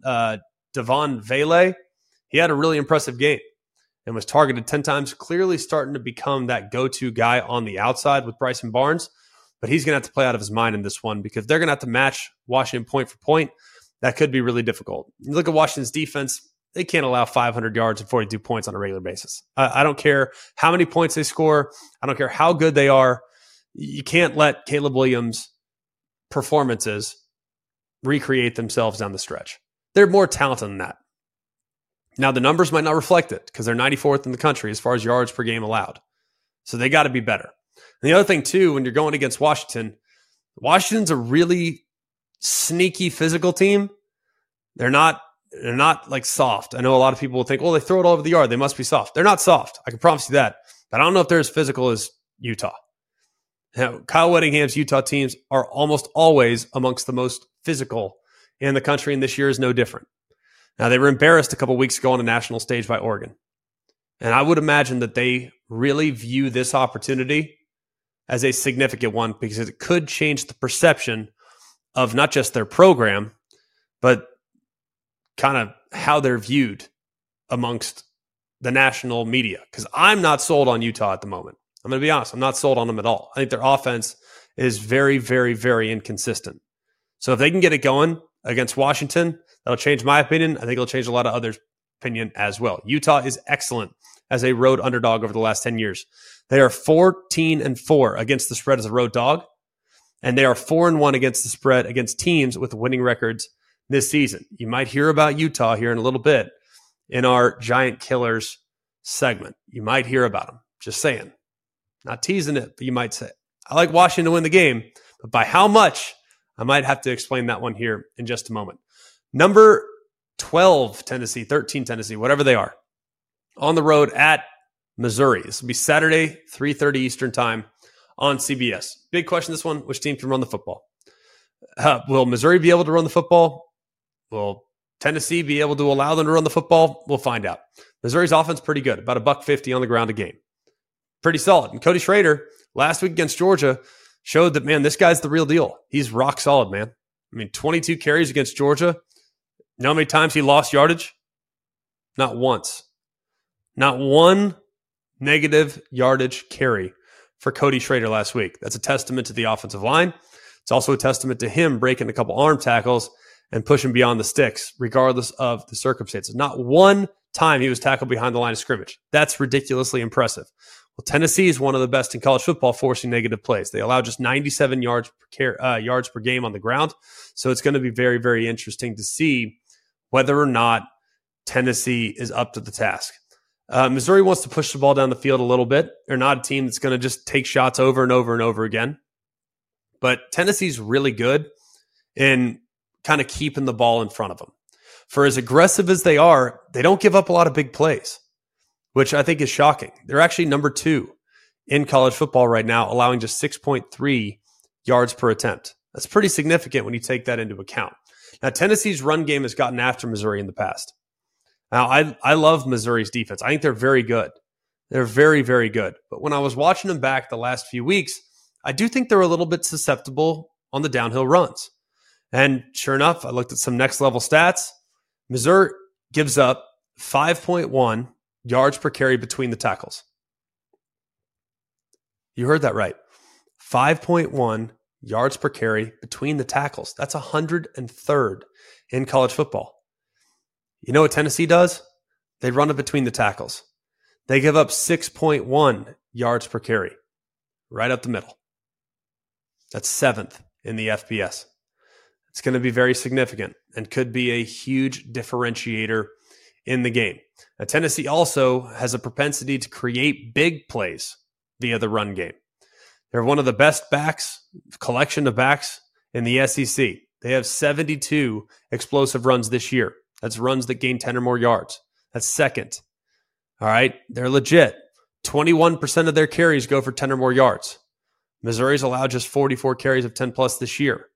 B: Devon Vele, he had a really impressive game and was targeted 10 times, clearly starting to become that go-to guy on the outside with Bryson Barnes. But he's going to have to play out of his mind in this one because they're going to have to match Washington point for point. That could be really difficult. You look at Washington's defense, they can't allow 500 yards and 42 points on a regular basis. I don't care how many points they score. I don't care how good they are. You can't let Caleb Williams' performances recreate themselves down the stretch. They're more talented than that. Now, the numbers might not reflect it because they're 94th in the country as far as yards per game allowed. So they got to be better. And the other thing, too, when you're going against Washington, Washington's a really sneaky physical team. They're not like soft. I know a lot of people will think, well, they throw it all over the yard. They must be soft. They're not soft. I can promise you that. But I don't know if they're as physical as Utah. Now, Kyle Whittingham's Utah teams are almost always amongst the most physical in the country, and this year is no different. Now, they were embarrassed a couple weeks ago on a national stage by Oregon. And I would imagine that they really view this opportunity as a significant one because it could change the perception of not just their program, but kind of how they're viewed amongst the national media. Because I'm not sold on Utah at the moment. I'm going to be honest. I'm not sold on them at all. I think their offense is very, very, very inconsistent. So if they can get it going against Washington, that'll change my opinion. I think it'll change a lot of others' opinion as well. Utah is excellent as a road underdog over the last 10 years. They are 14-4 against the spread as a road dog, and they are 4-1 against the spread against teams with winning records this season. You might hear about Utah here in a little bit in our Giant Killers segment. You might hear about them. Just saying. Not teasing it, but you might say, I like Washington to win the game, but by how much? I might have to explain that one here in just a moment. Number 12, Tennessee, 13, Tennessee, whatever they are, on the road at Missouri. This will be Saturday, 3:30 Eastern time on CBS. Big question, this one, which team can run the football? Will Missouri be able to run the football? Will Tennessee be able to allow them to run the football? We'll find out. Missouri's offense pretty good, about $150 on the ground a game. Pretty solid. And Cody Schrader, last week against Georgia, showed that, man, this guy's the real deal. He's rock solid, man. I mean, 22 carries against Georgia. You know how many times he lost yardage? Not once. Not one negative yardage carry for Cody Schrader last week. That's a testament to the offensive line. It's also a testament to him breaking a couple arm tackles and pushing beyond the sticks, regardless of the circumstances. Not one time he was tackled behind the line of scrimmage. That's ridiculously impressive. Well, Tennessee is one of the best in college football forcing negative plays. They allow just 97 yards per game on the ground. So it's going to be very, very interesting to see whether or not Tennessee is up to the task. Missouri wants to push the ball down the field a little bit. They're not a team that's going to just take shots over and over and over again. But Tennessee's really good in kind of keeping the ball in front of them. For as aggressive as they are, they don't give up a lot of big plays, which I think is shocking. They're actually number 2 in college football right now, allowing just 6.3 yards per attempt. That's pretty significant when you take that into account. Now, Tennessee's run game has gotten after Missouri in the past. Now, I love Missouri's defense. I think they're very good. They're very, very good. But when I was watching them back the last few weeks, I do think they're a little bit susceptible on the downhill runs. And sure enough, I looked at some next level stats. Missouri gives up 5.1 yards per carry between the tackles. You heard that right. 5.1 yards per carry between the tackles. That's 103rd in college football. You know what Tennessee does? They run it between the tackles. They give up 6.1 yards per carry, right up the middle. That's 7th in the FBS. It's going to be very significant and could be a huge differentiator in the game. Now, Tennessee also has a propensity to create big plays via the run game. They're one of the best collection of backs in the SEC. They have 72 explosive runs this year. That's runs that gain 10 or more yards. That's second. All right. They're legit. 21% of their carries go for 10 or more yards. Missouri's allowed just 44 carries of 10 plus this year.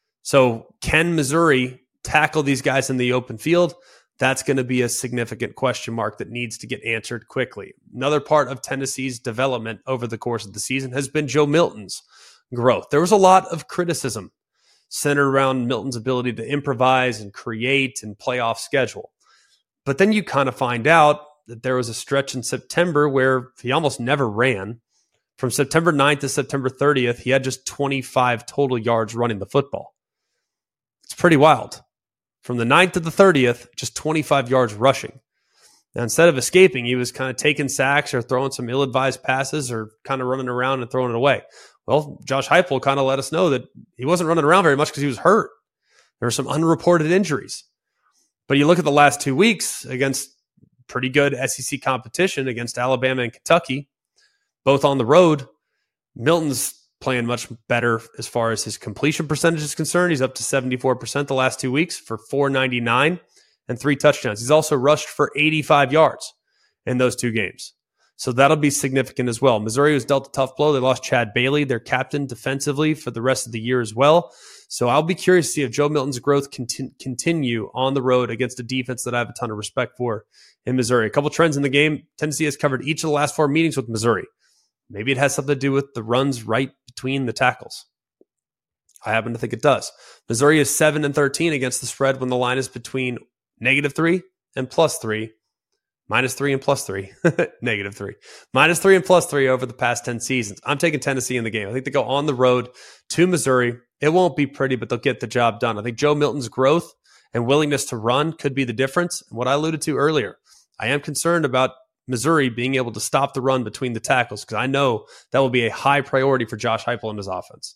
B: So can Missouri tackle these guys in the open field? That's going to be a significant question mark that needs to get answered quickly. Another part of Tennessee's development over the course of the season has been Joe Milton's growth. There was a lot of criticism centered around Milton's ability to improvise and create and play off schedule. But then you kind of find out that there was a stretch in September where he almost never ran. From September 9th to September 30th, he had just 25 total yards running the football. It's pretty wild. From the 9th to the 30th, just 25 yards rushing. Now, instead of escaping, he was kind of taking sacks or throwing some ill-advised passes or kind of running around and throwing it away. Well, Josh Heupel kind of let us know that he wasn't running around very much because he was hurt. There were some unreported injuries. But you look at the last 2 weeks against pretty good SEC competition against Alabama and Kentucky, both on the road. Milton's playing much better as far as his completion percentage is concerned. He's up to 74% the last 2 weeks for 499 and 3 touchdowns. He's also rushed for 85 yards in those 2 games. So that'll be significant as well. Missouri was dealt a tough blow. They lost Chad Bailey, their captain, defensively for the rest of the year as well. So I'll be curious to see if Joe Milton's growth continue on the road against a defense that I have a ton of respect for in Missouri. A couple trends in the game. Tennessee has covered each of the last 4 meetings with Missouri. Maybe it has something to do with the runs right between the tackles. I happen to think it does. Missouri is 7-13 against the spread when the line is between -3 and +3. -3 and +3. -3. -3 and +3 over the past 10 seasons. I'm taking Tennessee in the game. I think they go on the road to Missouri. It won't be pretty, but they'll get the job done. I think Joe Milton's growth and willingness to run could be the difference. And what I alluded to earlier, I am concerned about Missouri being able to stop the run between the tackles because I know that will be a high priority for Josh Heupel and his offense.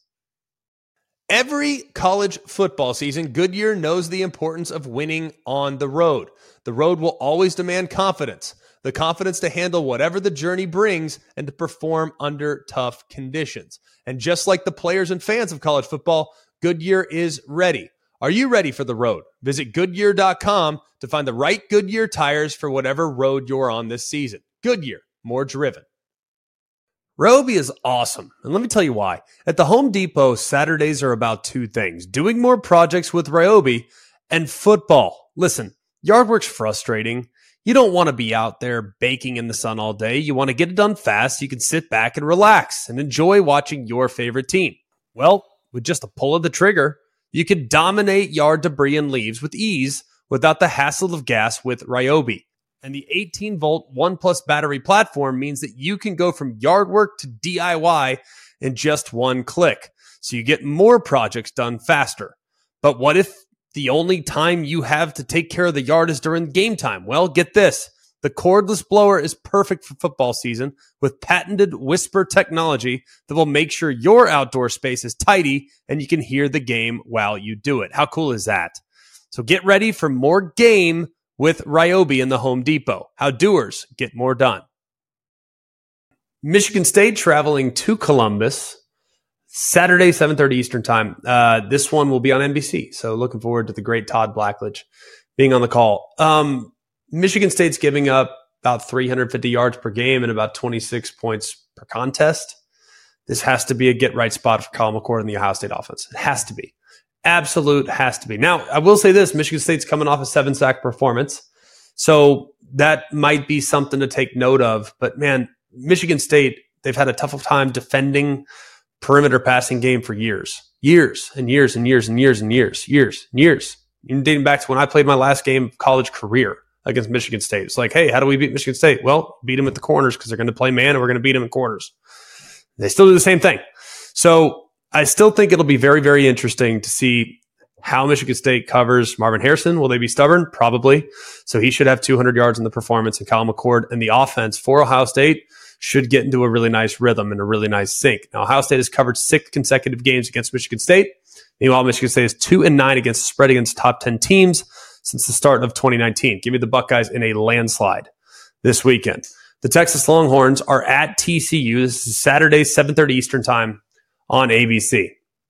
B: Every college football season, Goodyear knows the importance of winning on the road. The road will always demand confidence, the confidence to handle whatever the journey brings and to perform under tough conditions. And just like the players and fans of college football, Goodyear is ready. Are you ready for the road? Visit Goodyear.com to find the right Goodyear tires for whatever road you're on this season. Goodyear, more driven. Ryobi is awesome, and let me tell you why. At the Home Depot, Saturdays are about two things: doing more projects with Ryobi and football. Listen, yard work's frustrating. You don't want to be out there baking in the sun all day. You want to get it done fast so you can sit back and relax and enjoy watching your favorite team. Well, with just a pull of the trigger, you can dominate yard debris and leaves with ease without the hassle of gas with Ryobi. And the 18-volt ONE+ battery platform means that you can go from yard work to DIY in just one click. So you get more projects done faster. But what if the only time you have to take care of the yard is during game time? Well, get this. The cordless blower is perfect for football season with patented whisper technology that will make sure your outdoor space is tidy and you can hear the game while you do it. How cool is that? So get ready for more game with Ryobi in the Home Depot. How doers get more done. Michigan State traveling to Columbus Saturday, 7:30 Eastern time. This one will be on NBC. So looking forward to the great Todd Blackledge being on the call. Michigan State's giving up about 350 yards per game and about 26 points per contest. This has to be a get-right spot for Kyle McCord and the Ohio State offense. It has to be. Absolute has to be. Now, I will say this. Michigan State's coming off a 7-sack performance. So that might be something to take note of. But, man, Michigan State, they've had a tough time defending perimeter passing game for years. Years and years and years and years and years. Years and years. Even dating back to when I played my last game of college career against Michigan State. It's like, hey, how do we beat Michigan State? Well, beat them at the corners because they're going to play man and we're going to beat them in corners. They still do the same thing. So I still think it'll be very, very interesting to see how Michigan State covers Marvin Harrison. Will they be stubborn? Probably. So he should have 200 yards in the performance, and Kyle McCord and the offense for Ohio State should get into a really nice rhythm and a really nice sync. Now, Ohio State has covered 6 consecutive games against Michigan State. Meanwhile, Michigan State is 2-9 against the spread against top 10 teams since the start of 2019. Give me the Buckeyes in a landslide this weekend. The Texas Longhorns are at TCU. This is Saturday, 7:30 Eastern time on ABC.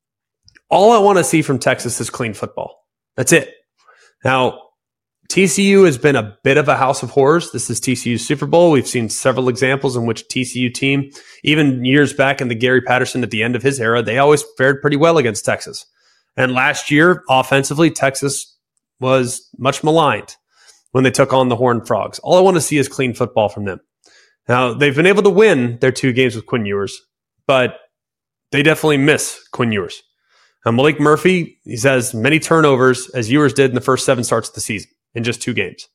B: All I want to see from Texas is clean football. That's it. Now, TCU has been a bit of a house of horrors. This is TCU's Super Bowl. We've seen several examples in which TCU team, even years back in the Gary Patterson at the end of his era, they always fared pretty well against Texas. And last year, offensively, Texas was much maligned when they took on the Horned Frogs. All I want to see is clean football from them. Now, they've been able to win their 2 games with Quinn Ewers, but they definitely miss Quinn Ewers. Malik Murphy, he has many turnovers as Ewers did in the first 7 starts of the season in just 2 games.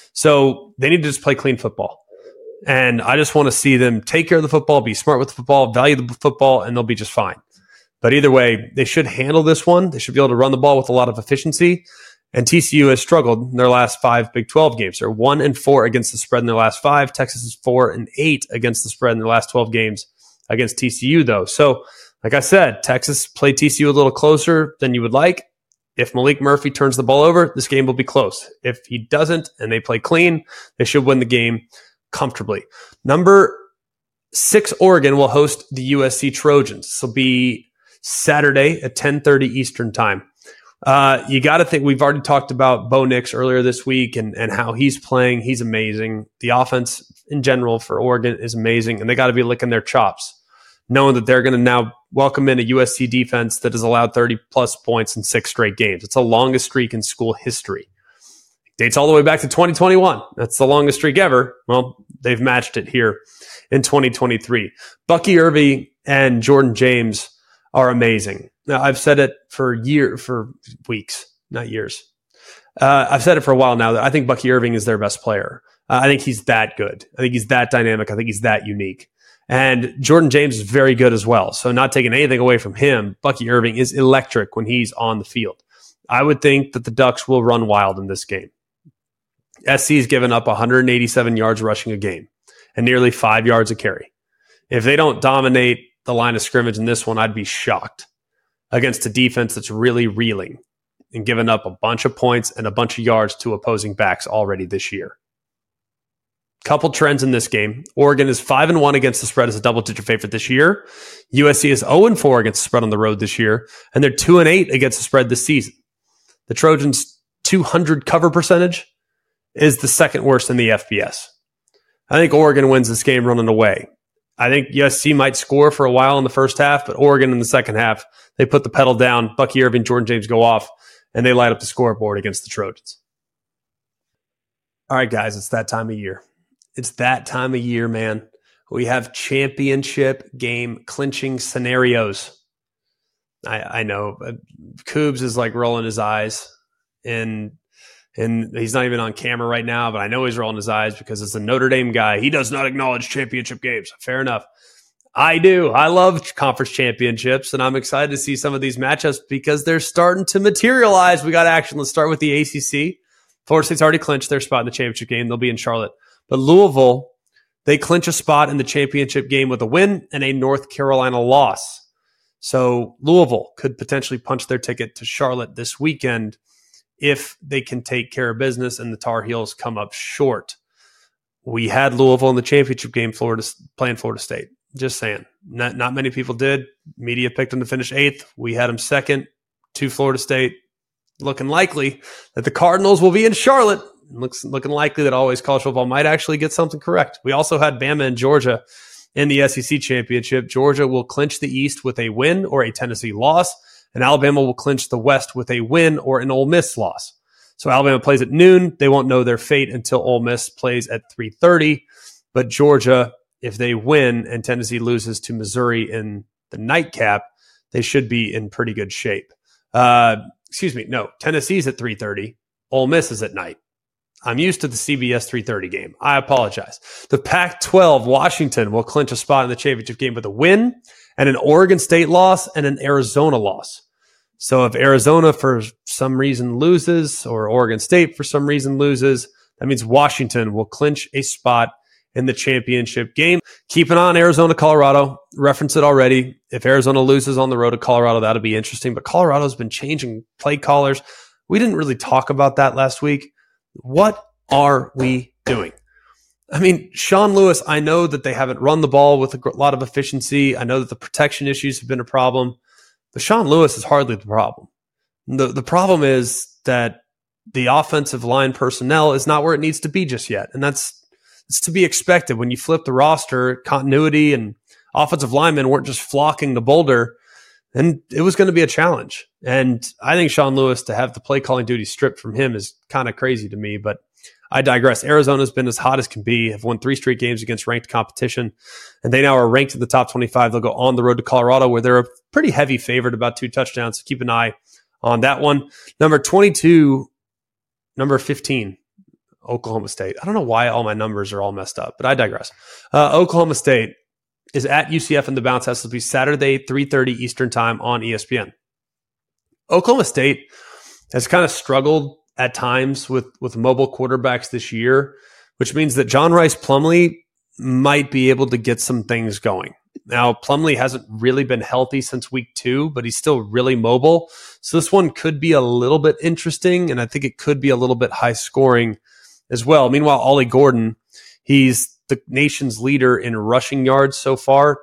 B: So they need to just play clean football. And I just want to see them take care of the football, be smart with the football, value the football, and they'll be just fine. But either way, they should handle this one. They should be able to run the ball with a lot of efficiency. And TCU has struggled in their last 5 Big 12 games. They're 1-4 against the spread in their last 5. Texas is 4-8 against the spread in their last 12 games against TCU, though. So, like I said, Texas played TCU a little closer than you would like. If Malik Murphy turns the ball over, this game will be close. If he doesn't and they play clean, they should win the game comfortably. Number 6, Oregon will host the USC Trojans. This will be Saturday at 10:30 Eastern time. You got to think, we've already talked about Bo Nix earlier this week and how he's playing. He's amazing. The offense in general for Oregon is amazing, and they got to be licking their chops, knowing that they're going to now welcome in a USC defense that has allowed 30-plus points in 6 straight games. It's the longest streak in school history. It dates all the way back to 2021. That's the longest streak ever. Well, they've matched it here in 2023. Bucky Irving and Jordan James are amazing. Now, I've said it for weeks, not years. I've said it for a while now that I think Bucky Irving is their best player. I think he's that good. I think he's that dynamic. I think he's that unique. And Jordan James is very good as well. So not taking anything away from him, Bucky Irving is electric when he's on the field. I would think that the Ducks will run wild in this game. SC's given up 187 yards rushing a game and nearly 5 yards a carry. If they don't dominate the line of scrimmage in this one, I'd be shocked against a defense that's really reeling and giving up a bunch of points and a bunch of yards to opposing backs already this year. Couple trends in this game. Oregon is 5-1 against the spread as a double-digit favorite this year. USC is 0-4 against the spread on the road this year, and they're 2-8 against the spread this season. The Trojans' 200 cover percentage is the second worst in the FBS. I think Oregon wins this game running away. I think USC might score for a while in the first half, but Oregon in the second half, they put the pedal down. Bucky Irving, Jordan James go off, and they light up the scoreboard against the Trojans. All right, guys, it's that time of year. It's that time of year, man. We have championship game clinching scenarios. I know Coobs is like rolling his eyes, and he's not even on camera right now, but I know he's rolling his eyes because as a Notre Dame guy, he does not acknowledge championship games. Fair enough. I do. I love conference championships, and I'm excited to see some of these matchups because they're starting to materialize. We got action. Let's start with the ACC. Florida State's already clinched their spot in the championship game. They'll be in Charlotte. But Louisville, they clinch a spot in the championship game with a win and a North Carolina loss. So Louisville could potentially punch their ticket to Charlotte this weekend if they can take care of business and the Tar Heels come up short. We had Louisville in the championship game playing Florida State. Just saying. Not many people did. Media picked them to finish 8th. We had them 2nd to Florida State. Looking likely that the Cardinals will be in Charlotte. Looking likely that Always College Football might actually get something correct. We also had Bama and Georgia in the SEC championship. Georgia will clinch the East with a win or a Tennessee loss, and Alabama will clinch the West with a win or an Ole Miss loss. So Alabama plays at noon. They won't know their fate until Ole Miss plays at 3:30. But Georgia, if they win and Tennessee loses to Missouri in the nightcap, they should be in pretty good shape. Tennessee's at 3:30. Ole Miss is at night. I'm used to the CBS 3:30 game. I apologize. The Pac-12, Washington, will clinch a spot in the championship game with a win and an Oregon State loss and an Arizona loss. So if Arizona for some reason loses or Oregon State for some reason loses, that means Washington will clinch a spot in the championship game. Keep an eye on Arizona, Colorado. Reference it already. If Arizona loses on the road to Colorado, that'll be interesting. But Colorado's been changing play callers. We didn't really talk about that last week. What are we doing? I mean, Sean Lewis, I know that they haven't run the ball with a lot of efficiency. I know that the protection issues have been a problem. But Sean Lewis is hardly the problem. The problem is that the offensive line personnel is not where it needs to be just yet. And it's to be expected when you flip the roster. Continuity and offensive linemen weren't just flocking to Boulder, and it was going to be a challenge. And I think Sean Lewis, to have the play calling duty stripped from him is kind of crazy to me, but I digress. Arizona's been as hot as can be, have won 3 straight games against ranked competition, and they now are ranked in the top 25. They'll go on the road to Colorado, where they're a pretty heavy favorite, about 2 touchdowns. So keep an eye on that one. Number 22, number 15, Oklahoma State. I don't know why all my numbers are all messed up, but I digress. Oklahoma State is at UCF in the bounce house. It'll be Saturday, 3:30 Eastern time on ESPN. Oklahoma State has kind of struggled at times with mobile quarterbacks this year, which means that John Rice Plumlee might be able to get some things going. Now, Plumlee hasn't really been healthy since week 2, but he's still really mobile. So this one could be a little bit interesting, and I think it could be a little bit high scoring as well. Meanwhile, Ollie Gordon, he's the nation's leader in rushing yards so far,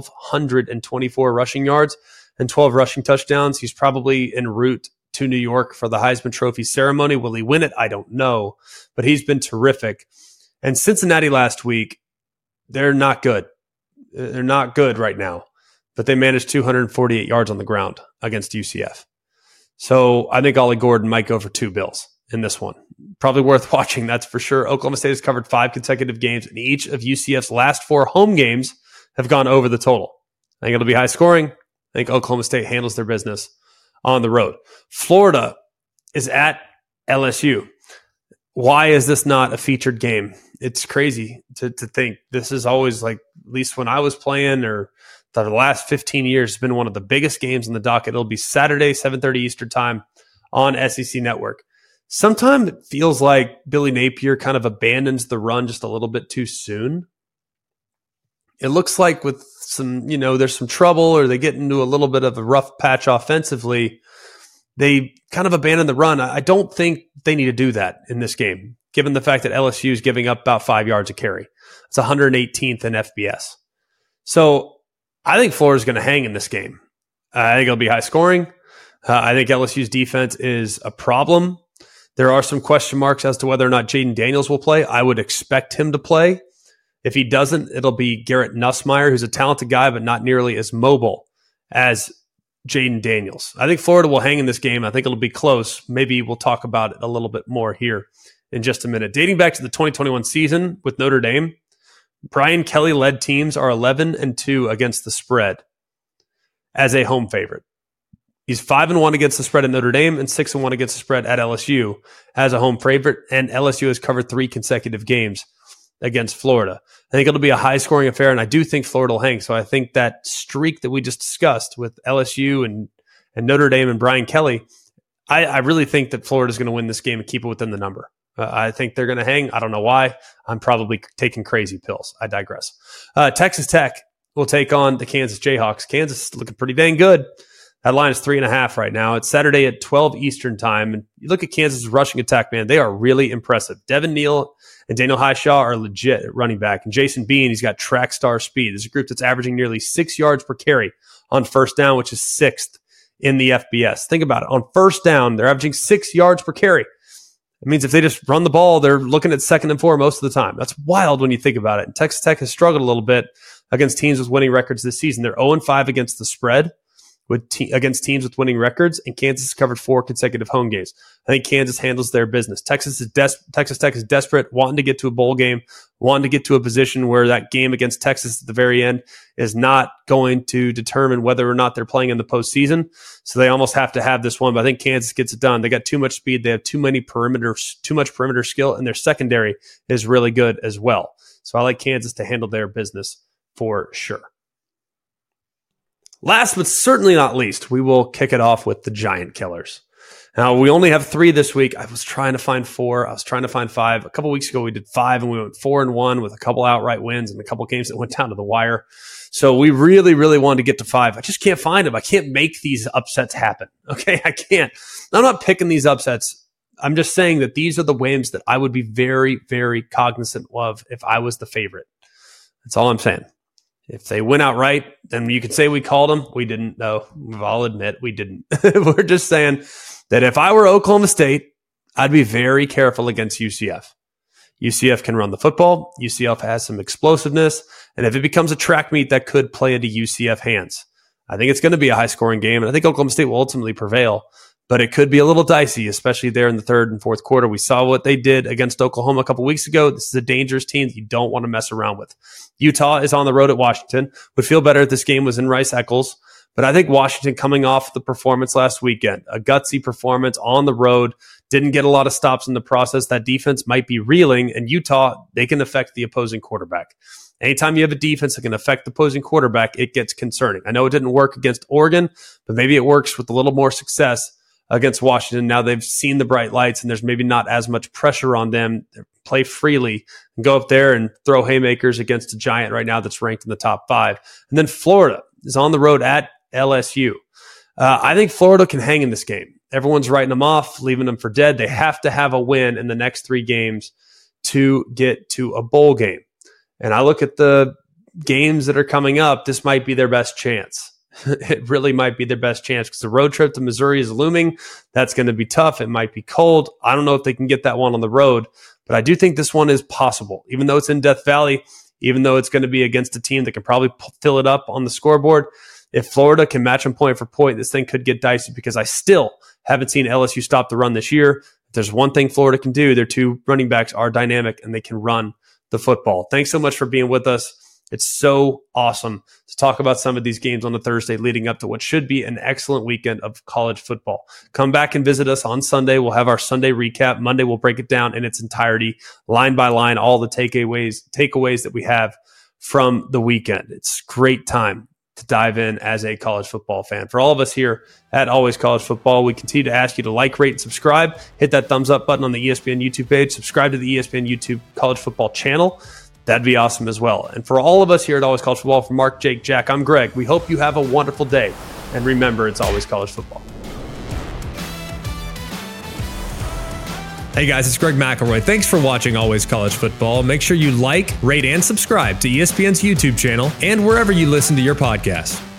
B: 1,224 rushing yards and 12 rushing touchdowns. He's probably en route to New York for the Heisman Trophy ceremony. Will he win it? I don't know, but he's been terrific. And Cincinnati last week, they're not good. They're not good right now, but they managed 248 yards on the ground against UCF. So I think Ollie Gordon might go for 2 bills in this one. Probably worth watching, that's for sure. Oklahoma State has covered 5 consecutive games, and each of UCF's last 4 home games have gone over the total. I think it'll be high scoring. I think Oklahoma State handles their business on the road. Florida is at LSU. Why is this not a featured game? It's crazy to think. This is always, like, at least when I was playing, or the last 15 years, has been one of the biggest games in the docket. It'll be Saturday, 7:30 Eastern time on SEC Network. Sometimes it feels like Billy Napier kind of abandons the run just a little bit too soon. It looks like with some, there's some trouble, or they get into a little bit of a rough patch offensively, they kind of abandon the run. I don't think they need to do that in this game, given the fact that LSU is giving up about 5 yards a carry. It's 118th in FBS. So I think Florida's going to hang in this game. I think it'll be high scoring. I think LSU's defense is a problem. There are some question marks as to whether or not Jaden Daniels will play. I would expect him to play. If he doesn't, it'll be Garrett Nussmeier, who's a talented guy, but not nearly as mobile as Jaden Daniels. I think Florida will hang in this game. I think it'll be close. Maybe we'll talk about it a little bit more here in just a minute. Dating back to the 2021 season with Notre Dame, Brian Kelly-led teams are 11-2 against the spread as a home favorite. He's 5-1 against the spread at Notre Dame and 6-1 against the spread at LSU as a home favorite, and LSU has covered 3 consecutive games against Florida. I think it'll be a high-scoring affair, and I do think Florida will hang. So I think that streak that we just discussed with LSU and Notre Dame and Brian Kelly, I really think that Florida's going to win this game and keep it within the number. I think they're going to hang. I don't know why. I'm probably taking crazy pills. I digress. Texas Tech will take on the Kansas Jayhawks. Kansas looking pretty dang good. That line is 3.5 right now. It's Saturday at 12 Eastern time. And you look at Kansas' rushing attack, man, they are really impressive. Devin Neal and Daniel Highshaw are legit at running back. And Jason Bean, he's got track star speed. There's a group that's averaging nearly 6 yards per carry on first down, which is 6th in the FBS. Think about it. On first down, they're averaging 6 yards per carry. It means if they just run the ball, they're looking at 2nd and 4 most of the time. That's wild when you think about it. And Texas Tech has struggled a little bit against teams with winning records this season. They're 0-5 against the spread against teams with winning records, and Kansas has covered 4 consecutive home games. I think Kansas handles their business. Texas Tech is desperate, wanting to get to a bowl game, wanting to get to a position where that game against Texas at the very end is not going to determine whether or not they're playing in the postseason. So they almost have to have this one, but I think Kansas gets it done. They got too much speed. They have too much perimeter skill, and their secondary is really good as well. So I like Kansas to handle their business for sure. Last but certainly not least, we will kick it off with the Giant Killers. Now, we only have 3 this week. I was trying to find 4. I was trying to find 5. A couple weeks ago, we did 5, and we went 4-1 with a couple outright wins and a couple games that went down to the wire. So we really, really wanted to get to 5. I just can't find them. I can't make these upsets happen. Okay, I can't. I'm not picking these upsets. I'm just saying that these are the wins that I would be very, very cognizant of if I was the favorite. That's all I'm saying. If they win outright, then you could say we called them. We didn't, though. I'll admit we didn't. We're just saying that if I were Oklahoma State, I'd be very careful against UCF. UCF can run the football. UCF has some explosiveness. And if it becomes a track meet, that could play into UCF hands. I think it's going to be a high-scoring game, and I think Oklahoma State will ultimately prevail. But it could be a little dicey, especially there in the 3rd and 4th quarter. We saw what they did against Oklahoma a couple weeks ago. This is a dangerous team that you don't want to mess around with. Utah is on the road at Washington. Would feel better if this game was in Rice-Eccles. But I think Washington, coming off the performance last weekend, a gutsy performance on the road, didn't get a lot of stops in the process. That defense might be reeling. And Utah, they can affect the opposing quarterback. Anytime you have a defense that can affect the opposing quarterback, it gets concerning. I know it didn't work against Oregon, but maybe it works with a little more success against Washington. Now they've seen the bright lights and there's maybe not as much pressure on them. They play freely and go up there and throw haymakers against a Giant right now that's ranked in the top 5. And then Florida is on the road at LSU. I think Florida can hang in this game. Everyone's writing them off, leaving them for dead. They have to have a win in the next 3 games to get to a bowl game. And I look at the games that are coming up, this might be their best chance. It really might be their best chance because the road trip to Missouri is looming. That's going to be tough. It might be cold. I don't know if they can get that one on the road, but I do think this one is possible, even though it's in Death Valley, even though it's going to be against a team that can probably fill it up on the scoreboard. If Florida can match them point for point, this thing could get dicey because I still haven't seen LSU stop the run this year. If there's one thing Florida can do, their 2 running backs are dynamic and they can run the football. Thanks so much for being with us. It's so awesome to talk about some of these games on a Thursday leading up to what should be an excellent weekend of college football. Come back and visit us on Sunday. We'll have our Sunday recap. Monday, we'll break it down in its entirety, line by line, all the takeaways that we have from the weekend. It's a great time to dive in as a college football fan. For all of us here at Always College Football, we continue to ask you to like, rate, and subscribe. Hit that thumbs up button on the ESPN YouTube page. Subscribe to the ESPN YouTube College Football channel. That'd be awesome as well. And for all of us here at Always College Football, from Mark, Jake, Jack, I'm Greg. We hope you have a wonderful day. And remember, it's always college football. Hey guys, it's Greg McElroy. Thanks for watching Always College Football. Make sure you like, rate, and subscribe to ESPN's YouTube channel and wherever you listen to your podcasts.